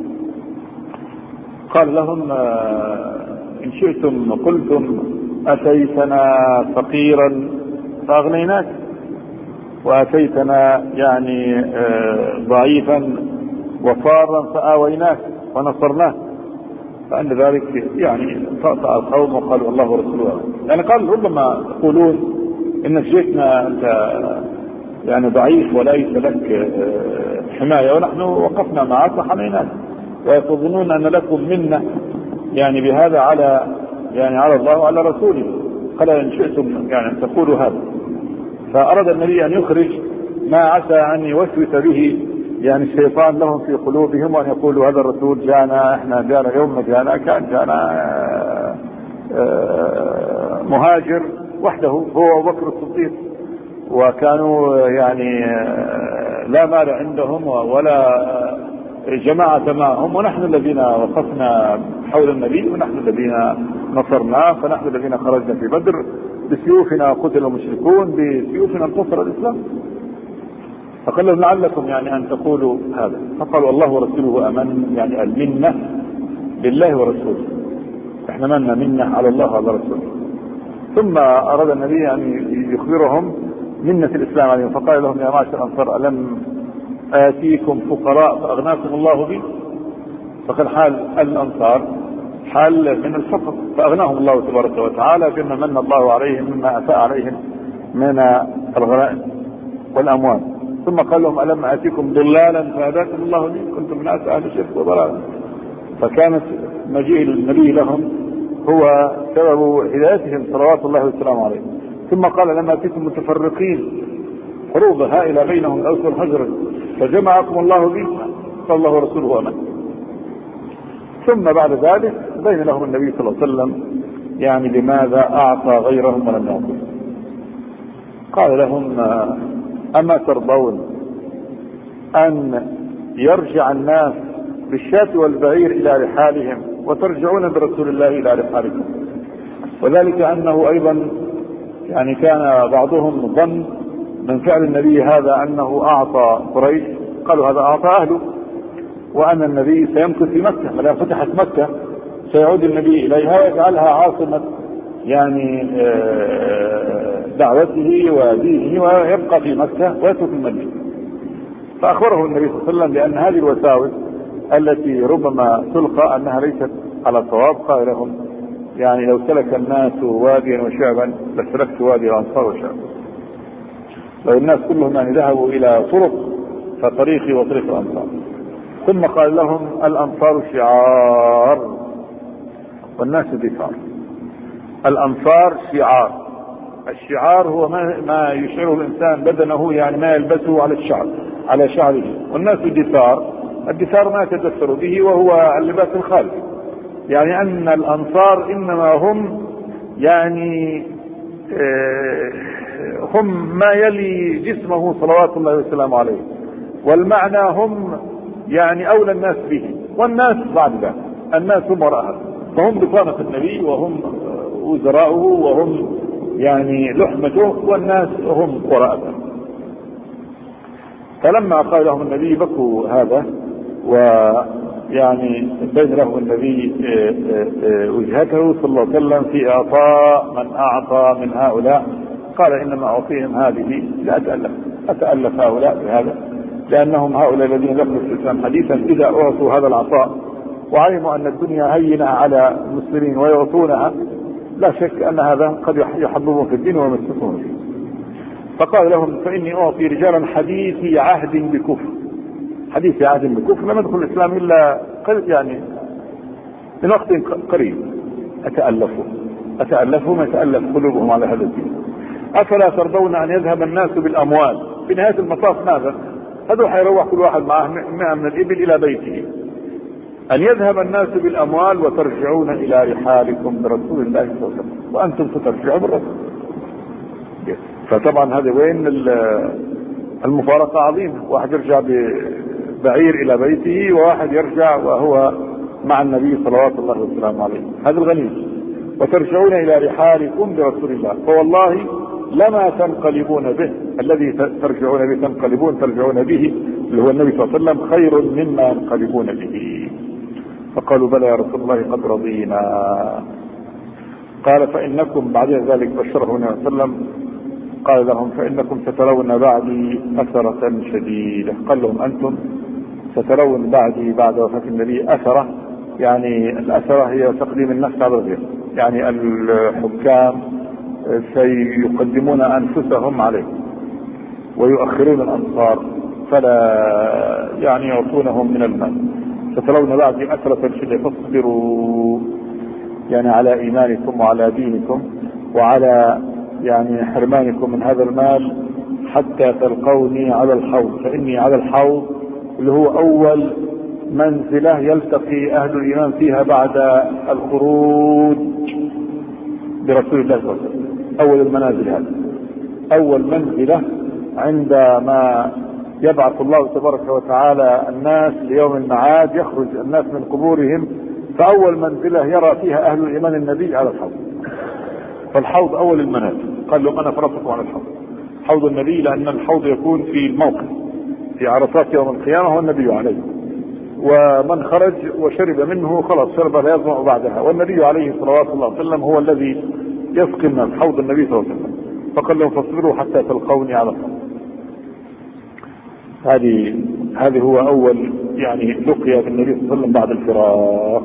قال لهم: إن شئتم قلتم أتيتنا فقيرا فأغنيناك، وأتيتنا يعني ضعيفا وفارا فآويناك ونصرناك. فأن ذلك يعني طأطأ القوم وقالوا: الله ورسوله. يعني قال: ربما تقولون إن جئتنا أنت يعني ضعيف وليس لك حماية، ونحن وقفنا معك وحميناك، ويظنون أن لكم منة يعني بهذا على يعني على الله وعلى رسوله. قال: إن شئتم يعني أن تقولوا هذا. فأراد النبي أن يخرج ما عسى أن يوسوس به يعني الشيطان لهم في قلوبهم، وأن يقولوا: هذا الرسول جاءنا، احنا جاءنا يوم ما جاءنا كان جاءنا مهاجر وحده هو أبو بكر الصديق، وكانوا يعني لا مال عندهم ولا جماعة معهم، ونحن الذين وقفنا حول النبي، ونحن الذين نصرناه، فنحن الذين خرجنا في بدر بسيوفنا قتل المشركون، بسيوفنا انتصر الإسلام. فقال لهم: لعلكم يعني أن تقولوا هذا. فقالوا: الله ورسوله أمن، يعني المنة لله ورسوله، احنا منا منة على الله وعلى رسوله. ثم أراد النبي أن يخبرهم منة الإسلام عليهم، فقال لهم: يا معشر الأنصار ألم آتيكم فقراء فأغناكم الله بي؟ فقال حال الأنصار حال من الفقر، فأغناهم الله تبارك وتعالى بما من الله عليهم مما أفاء عليهم من الغنائم والأموال. ثم قال لهم: ألم آتيكم ضلالا فهداكم الله بي؟ كنتم ناس أهل الشرك وضلال. فكانت مجيء النبي لهم هو سبب هدايتهم صلوات الله وسلامه عليه. ثم قال: لما آتيكم متفرقين حروب هائلة بينهم الأوس والخزرج فجمعكم الله به، صلى الله ورسوله أمن. ثم بعد ذلك بين لهم النبي صلى الله عليه وسلم يعني لماذا أعطى غيرهم ولم يعطوا. قال لهم: أما ترضون أن يرجع الناس بالشاة والبعير إلى رحالهم وترجعون برسول الله إلى رحالكم؟ وذلك أنه أيضا يعني كان بعضهم ظن من فعل النبي هذا أنه أعطى قريش، قالوا هذا أعطى أهله، وأن النبي سيمكث في مكة، فلا فتحت مكة سيعود النبي إليها ويجعلها عاصمة يعني دعوته ودينه، ويبقى في مكة ويترك المدينة. فأخبره النبي صلى الله عليه وسلم بأن هذه الوساوس التي ربما تلقى أنها ليست على صواب. قال لهم: يعني لو سلك الناس واديا وشعبا لسلكت وادي الأنصار وشعبا. لو الناس كلهم يعني ذهبوا إلى طرق فطريقي وطريق الأنصار. ثم قال لهم: الأنصار شعار والناس دثار. الأنصار شعار، الشعار هو ما يشعره الإنسان بدنه، يعني ما يلبسه على الشعر على شعره. والناس دثار، الدثار ما يتدثر به وهو اللباس الخالص، يعني أن الأنصار إنما هم يعني هم ما يلي جسمه صلوات الله وسلامه عليه، والمعنى هم يعني أولى الناس به، والناس بعد ذلك، الناس هم وراءها، فهم بطانة النبي وهم وزراؤه وهم يعني لحمته، والناس هم وراءها. فلما قال لهم النبي بكوا هذا يعني بين له النبي وجهته صلى الله عليه وسلم في اعطاء من اعطى من هؤلاء. قال انما اعطيهم هذه لا اتالف هؤلاء بهذا، لانهم هؤلاء الذين دخلوا في الاسلام حديثا اذا اعطوا هذا العطاء وعلموا ان الدنيا هينه على المسلمين ويعطونها، لا شك ان هذا قد يحببون في الدين ويمسكون فيه. فقال لهم فاني اعطي رجالا حديثي عهد بكفر، حديث عهد بكفر لم يدخل الاسلام الا يعني من وقت قريب، اتالفهم يتالف قلوبهم على هذا الدين. افلا ترضون ان يذهب الناس بالاموال؟ في نهايه المطاف ماذا؟ هذا حيروح كل واحد معه 100 من الابل الى بيته. ان يذهب الناس بالاموال وترجعون الى رحالكم برسول الله صلى الله عليه وسلم وانتم ترجعوا بالرسول. فطبعا هذا وين المفارقه عظيمه، واحد يرجع بعير الى بيته وواحد يرجع وهو مع النبي صلوات الله وسلامه عليه. هذا الغنيم. وترجعون الى رحالكم برسول الله فوالله لما تنقلبون به، الذي ترجعون به ترجعون به اللي هو النبي صلى الله عليه وسلم خير مما ينقلبون به. فقالوا بلى يا رسول الله قد رضينا. قال فانكم بعد ذلك بشره النبي صلى الله عليه وسلم قال لهم فانكم سترون بعدي اثرة شديدة. قال لهم انتم سترون بعدي بعد وفاة النبي اثرة، يعني الاثرة هي تقديم النفس على الغير، يعني الحكام سيقدمون انفسهم عليه ويؤخرون الانصار فلا يعني يعطونهم من المال. سترون بعدي اثرة شديدة فاصبروا يعني على ايمانكم وعلى دينكم وعلى يعني حرمانكم من هذا المال حتى تلقوني على الحوض، فاني على الحوض اللي هو اول منزلة يلتقي اهل الايمان فيها بعد الخروج برسول الله صلى الله عليه وسلم. اول المنازل هذا اول منزلة عندما يبعث الله تبارك وتعالى الناس ليوم المعاد، يخرج الناس من قبورهم، فاول منزلة يرى فيها اهل الايمان النبي على الحوض. فالحوض اول المنازل. قال لهم انا فرطكم على الحوض، حوض النبي، لان الحوض يكون في الموقف في عرصات يوم القيامة هو النبي عليه، ومن خرج وشرب منه خلاص شرب لا يظمأ بعدها، والنبي عليه صلوات الله عليه وسلم هو الذي يسقي الناس حوض النبي صلى الله عليه وسلم. فقال لهم فاصبروا حتى تلقوني على الحوض. هذه هو اول يعني لقيا بالنبي صلى الله عليه وسلم بعد الفراق.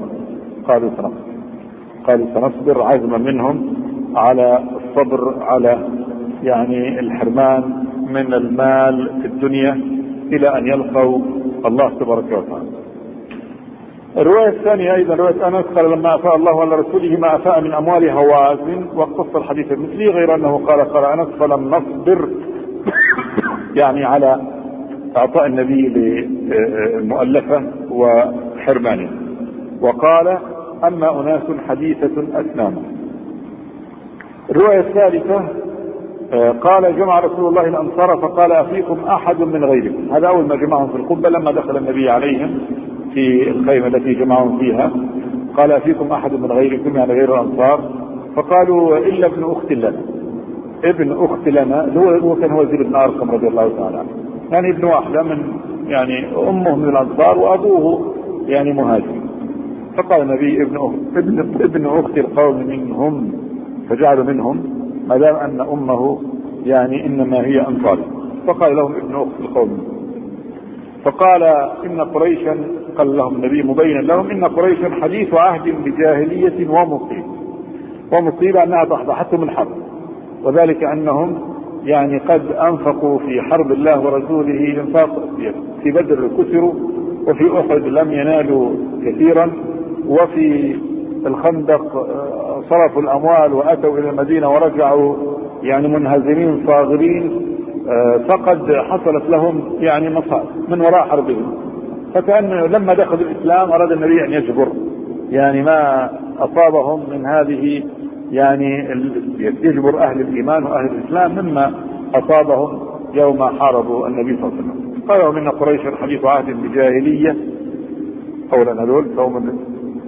قالوا سنصبر عزما منهم على الصبر على يعني الحرمان من المال في الدنيا الى ان يلقوا الله تبارك وتعالى. الرواية الثانية ايضا رواية انس قال لما افاء الله على رسوله ما افاء من اموال هوازن، واقتص الحديث المثلي غير انه قال انس فلم نصبر يعني على اعطاء النبي للمؤلفة وحرمانه. وقال اما اناس حديثة اسنان. الرواية الثالثة قال جمع رسول الله الانصار فقال افيكم احد من غيركم. هذا اول ما جمعهم في القبة لما دخل النبي عليهم في الخيمة التي جمعهم فيها، قال افيكم احد من غيركم يعني غير الانصار. فقالوا الا ابن اخت لنا. ابن اخت لنا هو كان هو زيد بن ارقم رضي الله تعالى عنه، يعني ابن واحدة من يعني امه من الانصار وابوه يعني مهاجر. فقال النبي ابن اخت القوم منهم، فجعل منهم ما دام ان امه يعني انما هي انصار. فقال لهم ابن اخت القوم. فقال ان قريشا، قال لهم النبي مبينا لهم ان قريشا حديث عهد بجاهلية ومصيبة انها تحضحتهم الحرب، وذلك انهم يعني قد انفقوا في حرب الله ورسوله انفاق في بدر كثروا، وفي احد لم ينالوا كثيرا، وفي الخندق صرفوا الاموال واتوا الى المدينة ورجعوا يعني منهزمين صاغرين، فقد حصلت لهم يعني مصائب من وراء حربهم. فكأن لما دخل الاسلام اراد النبي ان يجبر يعني ما اصابهم من هذه، يعني يجبر اهل الايمان واهل الاسلام مما اصابهم يوم حاربوا النبي صلى الله عليه وسلم. قالوا من قريش حديث عهد بجاهلية. اولا هذول قوم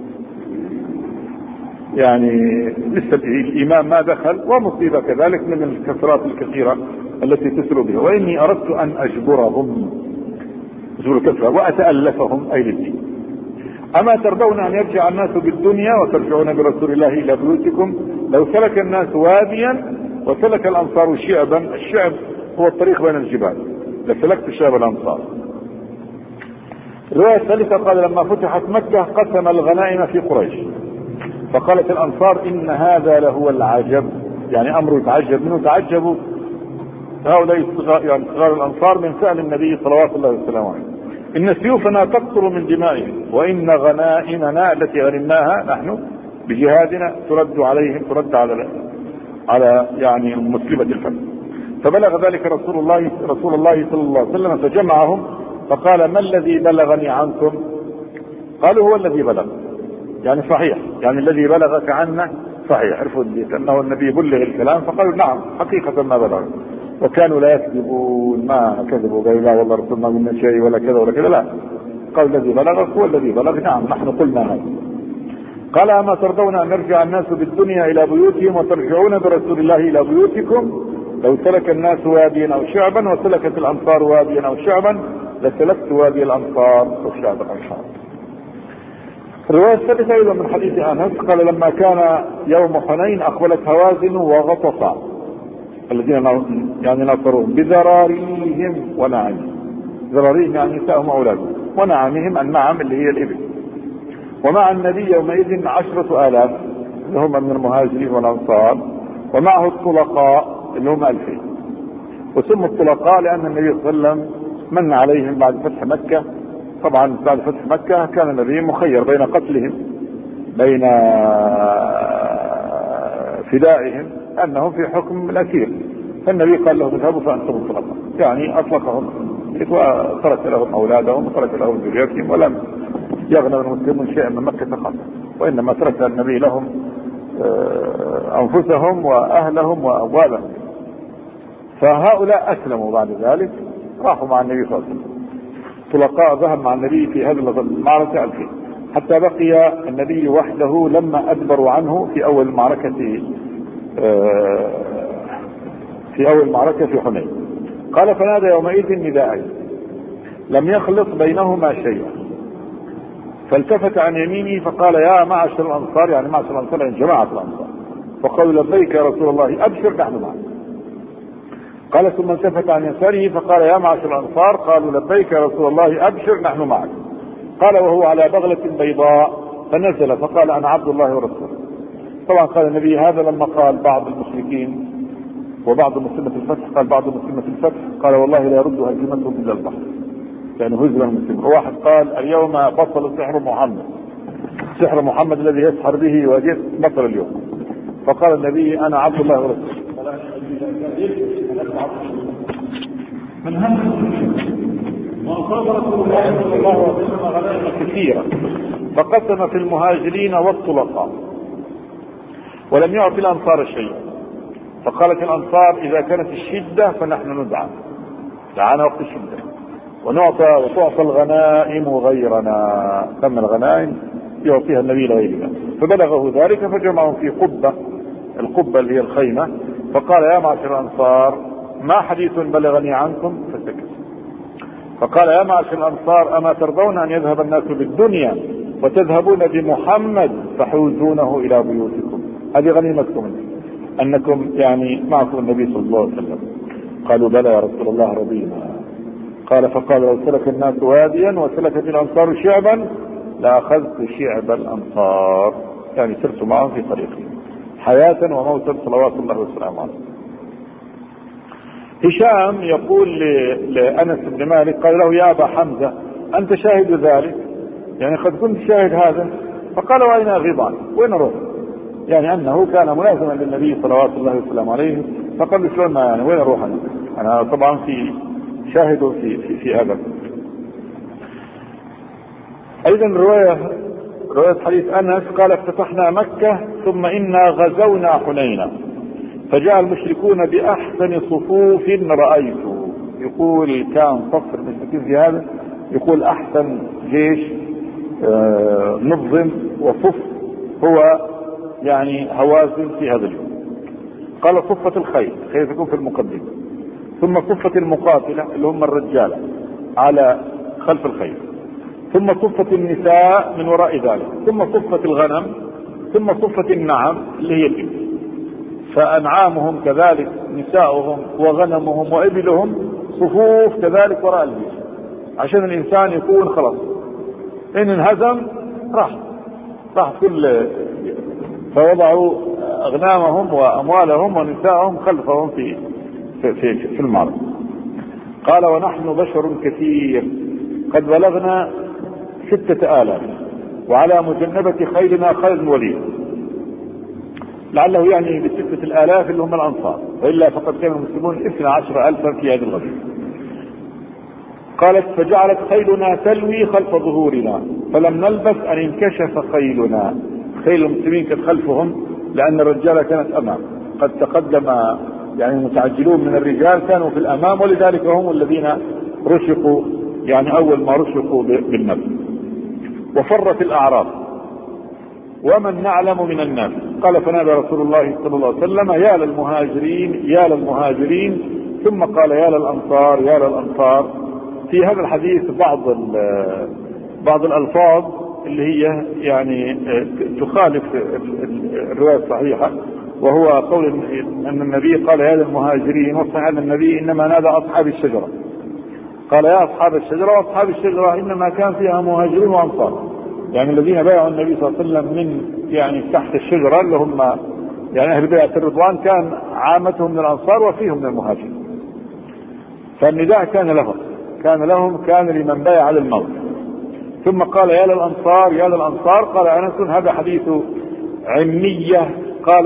يعني لسه الايمان ما دخل، ومصيبة كذلك من الكثرات الكثيرة التي تسر بها. واني اردت ان اجبرهم كثرة واتألفهم اي للدين. أما ترضون أن يرجع الناس بالدنيا وترجعون برسول الله إلى بيوتكم؟ لو سلك الناس واديا وسلك الأنصار شعبا، الشعب هو الطريق بين الجبال، لسلكت شعب الأنصار. الرواية الثالثة قال لما فتحت مكة قسم الغنائم في قريش، فقالت الأنصار إن هذا لهو العجب، يعني أمر يتعجب منه. تعجبوا هؤلاء يعني صغار الأنصار من فعل النبي صلوات الله وسلامه عليه. إن سيوفنا تقطر من دمائهم وإن غنائمنا التي غنمناها نحن بجهادنا ترد عليهم، ترد على يعني مسلمة الفتح. فبلغ ذلك رسول الله صلى الله عليه وسلم فجمعهم فقال ما الذي بلغني عنكم؟ قالوا هو الذي بلغ، يعني صحيح، يعني الذي بلغك عنا صحيح. عرفوا أنه النبي بلغ الكلام فقالوا نعم حقيقة ما بلغ. وكانوا لا يكذبون، ما كذبوا قالوا لا والله رسول ما منا شيء ولا كذا ولا كذا، لا، قال الذي بلغك هو الذي بلغ، نعم نحن قلنا هذا. قال أما ترضون أن يرجع الناس بالدنيا إلى بيوتهم وترجعون برسول الله إلى بيوتكم؟ لو سلك الناس واديا أو شعبا وسلكت الأنصار واديا أو شعبا لسلكت وادي الأنصار وشعب الأنصار. الرواية الثالثة أيضا من حديث أنس قال لما كان يوم حنين أقبلت هوازن وغطفا الذين يعني نصروهم بذراريهم ونعمهم. ذراريهم يعني نساءهم وأولادهم، ونعمهم النعم اللي هي الإبل. ومع النبي يومئذ 10,000 اللي هم من المهاجرين والأنصار، ومعه الطلقاء اللي هم 2000. وسموا الطلقاء لأن النبي صلى الله عليه وسلم من عليهم بعد فتح مكة. طبعا بعد فتح مكة كان النبي مخير بين قتلهم بين فدائهم أنهم في حكم الأسير، فالنبي قال لهم اذهبوا فأنتم الطلقاء، يعني أطلقهم وترك لهم أولادهم وترك لهم ذريتهم، ولم يغنم المسلمون شيئا من مكة فقط، وإنما ترك النبي لهم أنفسهم وأهلهم وأموالهم. فهؤلاء أسلموا بعد ذلك، راحوا مع النبي صلى الله عليه وسلم. طلقاء ذهب مع النبي في هذه المعركة 2000، حتى بقي النبي وحده لما أدبروا عنه في أول معركة في حنين. قال فنادى يومئذ نداءين لم يخلط بينهما شيئا، فالتفت عن يمينه فقال يا معشر الأنصار، يعني معشر الأنصار يعني جماعة الأنصار، فقالوا لبيك يا رسول الله أبشر نحن معك. قال ثم التفت عن يساره فقال يا معشر الأنصار، قالوا لبيك يا رسول الله أبشر نحن معك. قال وهو على بغلة بيضاء فنزل فقال أنا عبد الله ورسوله. طبعا قال النبي هذا لما قال بعض المشركين وبعض مسلمة الفتح، قال بعض مسلمة الفتح قال والله لا يرد هزيمتهم إلا البحر، يعني هزم المسلمين. وواحد قال اليوم بطل سحر محمد، سحر محمد الذي يسحر به وجد بطل اليوم. فقال النبي أنا عبد الله ورسوله. من هم وأصاب رسول الله صلى الله عليه وسلم غنائم كثيرة، فقسم في المهاجرين والطلقاء ولم يعطي الأنصار شيئا. فقالت الأنصار إذا كانت الشدة فنحن ندعى، دعانا وقت الشدة وتعطى الغنائم غيرنا، لما الغنائم يعطيها النبي لغيرنا. فبلغه ذلك فجمعوا في قبة، القبة اللي هي الخيمة، فقال يا معشر الأنصار ما حديث بلغني عنكم؟ فسكت. فقال يا معشر الأنصار أما ترضون أن يذهب الناس بالدنيا وتذهبون بمحمد فحوزونه إلى بيوتكم؟ هذه غنيمتكم أنكم يعني معكم النبي صلى الله عليه وسلم. قالوا بلى يا رسول الله رضينا. قال فقال لو سلك الناس واديا وسلكت الأنصار شعبا لأخذت شعب الأنصار، يعني سرت معهم في طريقهم حياة وموتا صلوات الله وسلامه عليه. هشام يقول لأنس بن مالك قال له يا أبا حمزة أنت شاهد ذلك؟ يعني قد كنت شاهد هذا. فقال وأين أغيب؟ وين أروح؟ يعني أنه كان ملازما للنبي صلوات الله وسلامه عليه. فقال له شلون يعني وين أروح أنا طبعا في شاهد في هذا. أيضا رواية حديث أنس قال افتتحنا مكة ثم إنا غزونا حنينا فجاء المشركون بأحسن صفوف رأيته. يقول كان صف المشركين في هذا يقول أحسن جيش نظم وصف هو يعني هوازن في هذا اليوم. قال صفة الخيل تكون في المقدمة، ثم صفة المقاتلة اللي هم الرجالة على خلف الخيل، ثم صفت النساء من وراء ذلك، ثم صفت الغنم، ثم صفت النعم اللي هي الإبل. فأنعامهم كذلك نساؤهم وغنمهم وإبلهم صفوف كذلك وراء البيت، عشان الإنسان يكون خلاص إن انهزم راح كل، فوضعوا أغنامهم وأموالهم ونساءهم خلفهم في المعرض. قال ونحن بشر كثير قد بلغنا 6000 وعلى مجنبة خيلنا خيل وليد، لعله يعني ب6,000 اللي هم الأنصار، وإلا فقد كان المسلمون 12,000 في هذه الغزوة. قالت فجعلت خيلنا تلوي خلف ظهورنا فلم نلبث أن انكشف خيلنا. خيل المسلمين كانت خلفهم لأن الرجال كانت أمام، قد تقدم يعني المتعجلون من الرجال كانوا في الأمام، ولذلك هم الذين رشقوا يعني أول ما رشقوا بالنبي. وفرت الأعراب ومن نعلم من الناس. قال فنادى رسول الله صلى الله عليه وسلم يا للمهاجرين يا للمهاجرين، ثم قال يا للأنصار يا للأنصار. في هذا الحديث بعض الألفاظ اللي هي يعني تخالف الرواية الصحيحة، وهو قول أن النبي قال يا للمهاجرين، وصحيح أن النبي إنما نادى أصحاب الشجرة، قال يا أصحاب الشجرة، وأصحاب الشجرة إنما كان فيها مهاجرين وأنصار، يعني الذين بايعوا النبي صلى الله عليه وسلم من يعني تحت الشجرة اللي هم يعني أهل بيعة الرضوان، كان عامتهم من الأنصار وفيهم من المهاجرين. فالنداء كان لهم كان لمن بايع على الموت. ثم قال يا للأنصار يا للأنصار. قال أنس هذا حديث عمية. قال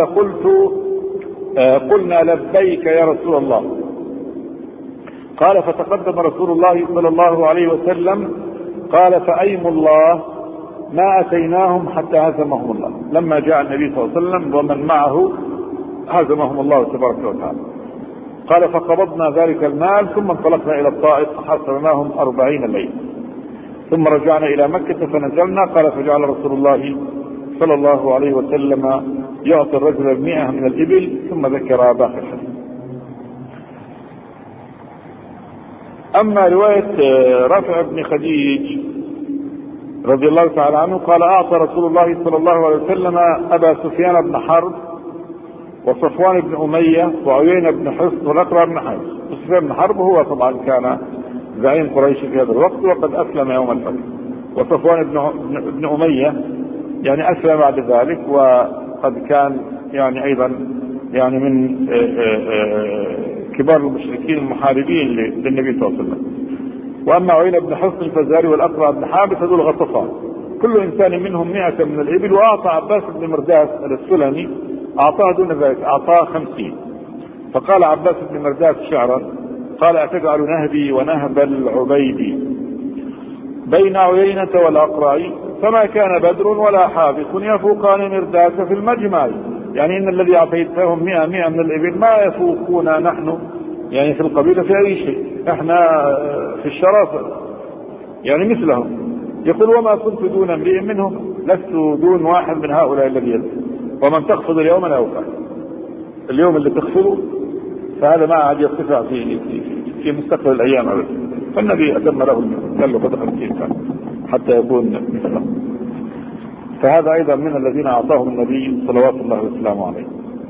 قلنا لبيك يا رسول الله. قال فتقدم رسول الله صلى الله عليه وسلم قال فأيم الله ما أتيناهم حتى هزمهم الله. لما جاء النبي صلى الله عليه وسلم ومن معه هزمهم الله تبارك وتعالى. قال فقبضنا ذلك المال ثم انطلقنا إلى الطائف فحصرناهم 40 ليلة ثم رجعنا إلى مكة فنزلنا. قال فجعل رسول الله صلى الله عليه وسلم يعطي الرجل 100 من الإبل ثم ذكر باقي الحديث. أما رواية رافع بن خديج رضي الله تعالى عنه قال أعطى رسول الله صلى الله عليه وسلم أبا سفيان بن حرب وصفوان بن أمية وعيينة بن حصن والأقرع بن حارث. سفيان بن حرب هو طبعا كان زعيم قريش في هذا الوقت وقد أسلم يوم الفتح، وصفوان بن أمية يعني أسلم بعد ذلك وقد كان يعني أيضا يعني من كبار المشركين المحاربين للنبي صلى الله عليه وسلم. وأما عيينة بن حصن الفزاري والأقرع بن حابس هذول غطفان، كل إنسان منهم 100 من الإبل. وأعطى عباس بن مرداس السلمي أعطاه دون ذلك، أعطاه 50. فقال عباس بن مرداس شعرا قال أتجعل نهبي ونهب العبيد بين عيينة والأقرع فما كان بدر ولا حابس يفوقان مرداس في المجمع. يعني إن الذي أعطيتهم 100 من الإبل ما يفوقنا نحن يعني في القبيلة في أي شيء، احنا في الشرافة يعني مثلهم. يقول وما كنت دون امرئ منهم، لست دون واحد من هؤلاء الذين ومن تخفض اليوم لا أوقع. اليوم اللي تخفضه فهذا ما عاد يرتفع في مستقبل الأيام أبدا. فالنبي أتم له قال له قد 50 سنة حتى يكون مثله. فهذا أيضا من الذين أعطاهم النبي صلوات الله وسلامه عليه.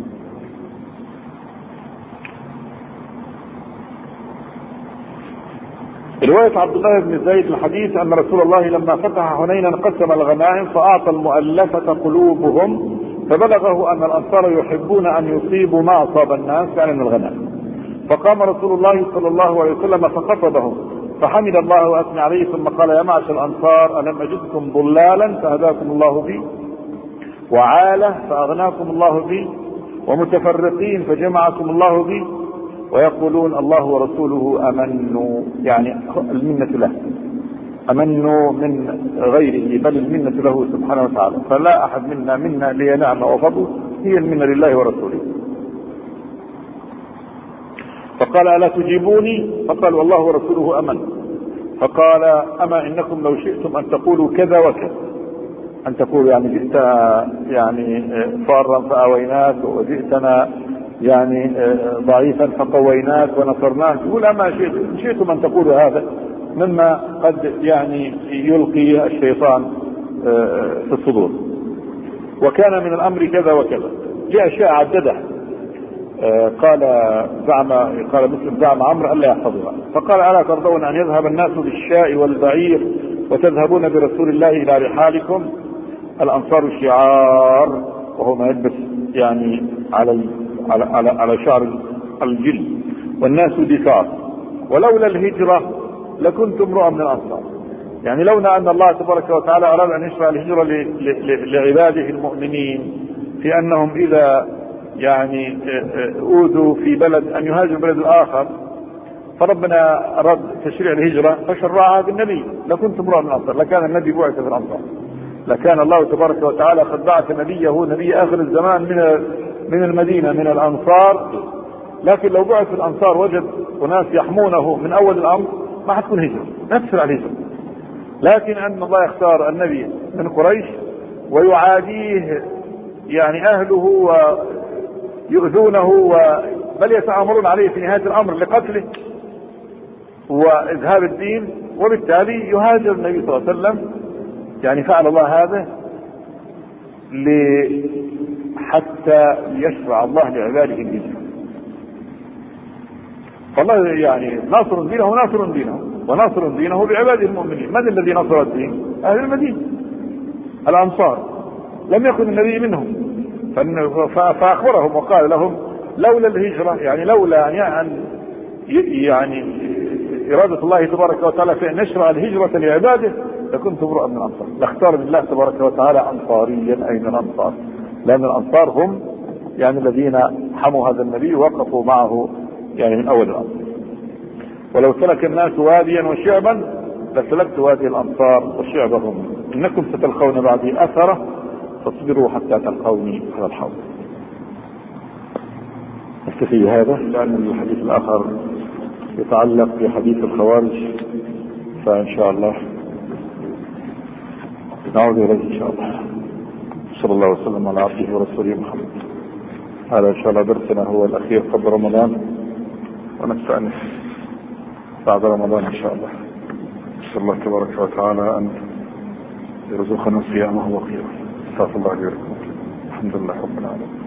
رواية عبد الله بن زيد الحديث أن رسول الله لما فتح حنينا قسم الغنائم فأعطى المؤلفة قلوبهم، فبلغه أن الأنصار يحبون أن يصيبوا ما أصاب الناس يعني من الغنائم. فقام رسول الله صلى الله عليه وسلم فخفضهم فحمد الله وأثنى عليه ثم قال يا معشر الأنصار ألم أجدكم ضلالا فهداكم الله بي، وعالة فأغناكم الله بي، ومتفرقين فجمعكم الله بي، ويقولون الله ورسوله أمنوا، يعني المنة له، أمنوا من غيره بل المنة له سبحانه وتعالى، فلا أحد منا لي نعمة وفضل هي المنة لله ورسوله. فقال ألا تجيبوني؟ فقال والله ورسوله أمن. فقال أما إنكم لو شئتم أن تقولوا كذا وكذا، أن تقولوا يعني جئت يعني فارا فأويناك وجئتنا يعني ضعيفا فقويناك ونصرناك، يقول أما شئتم أن تقولوا هذا مما قد يعني يلقي الشيطان في الصدور. وكان من الامر كذا وكذا، في اشياء عددها. قال مسلم زعم عمرو الا يحفظها، فقال الا ترضون ان يذهب الناس بالشاء والبعير وتذهبون برسول الله الى رحالكم؟ الانصار شعار، وهو ما يلبس يعني على شعر الجلد، والناس دثار، ولولا الهجرة لكنت امرؤا من الانصار. يعني لولا ان الله تبارك وتعالى اراد ان يشرع الهجرة لعباده المؤمنين في انهم اذا يعني اوذوا في بلد ان يهاجروا بلد الاخر، فربنا اراد تشريع الهجرة فشرعها بالنبي، لكنت امرؤا من الانصار، لكان النبي بعث في الانصار، لكان الله تبارك وتعالى قد بعث نبيه نبي اخر الزمان من المدينة من الانصار. لكن لو بعث في الانصار وجد اناس يحمونه من اول الامر ما حتكون هجرة، نفس الهجرة. لكن ان الله يختار النبي من قريش ويعاديه يعني اهله ويؤذونه بل يتآمرون عليه في نهاية الامر لقتله واذهاب الدين، وبالتالي يهاجر النبي صلى الله عليه وسلم. يعني فعل الله هذا حتى يشرع الله لعباده الهجرة. فالله يعني ناصر دينه وناصر دينه وناصر دينه بعباده المؤمنين. من الذي نصر الدين؟ اهل المدينة الانصار، لم يكن النبي منهم، فاخبرهم وقال لهم لولا الهجرة، يعني لولا يعني إرادة الله تبارك وتعالى في أن يشرع الهجرة لعباده لكنت امرؤا من الأنصار، لاختار الله تبارك وتعالى أنصاريا. أي من الأنصار؟ لأن الأنصار هم يعني الذين حموا هذا النبي ووقفوا معه يعني من أول الأمر. ولو سلك الناس واديا وشعبا لسلكت وادي الأنصار وشعبهم، إنكم ستلقون بعدي أثرة فاصبروا حتى تلقوني على الحوض. نكتفي هذا لأن الحديث الآخر يتعلق بحديث الخوارج، فإن شاء الله نعود إليه إن شاء الله. صلى الله وسلم على عبده ورسوله محمد. هذا إن شاء الله درسنا هو الأخير قبل رمضان، ونستأنف بعد رمضان إن شاء الله. نسأل الله تبارك وتعالى أن يرزقنا صيامه وقيامه. استغفر الله لي ولكم. الحمد لله رب العالمين.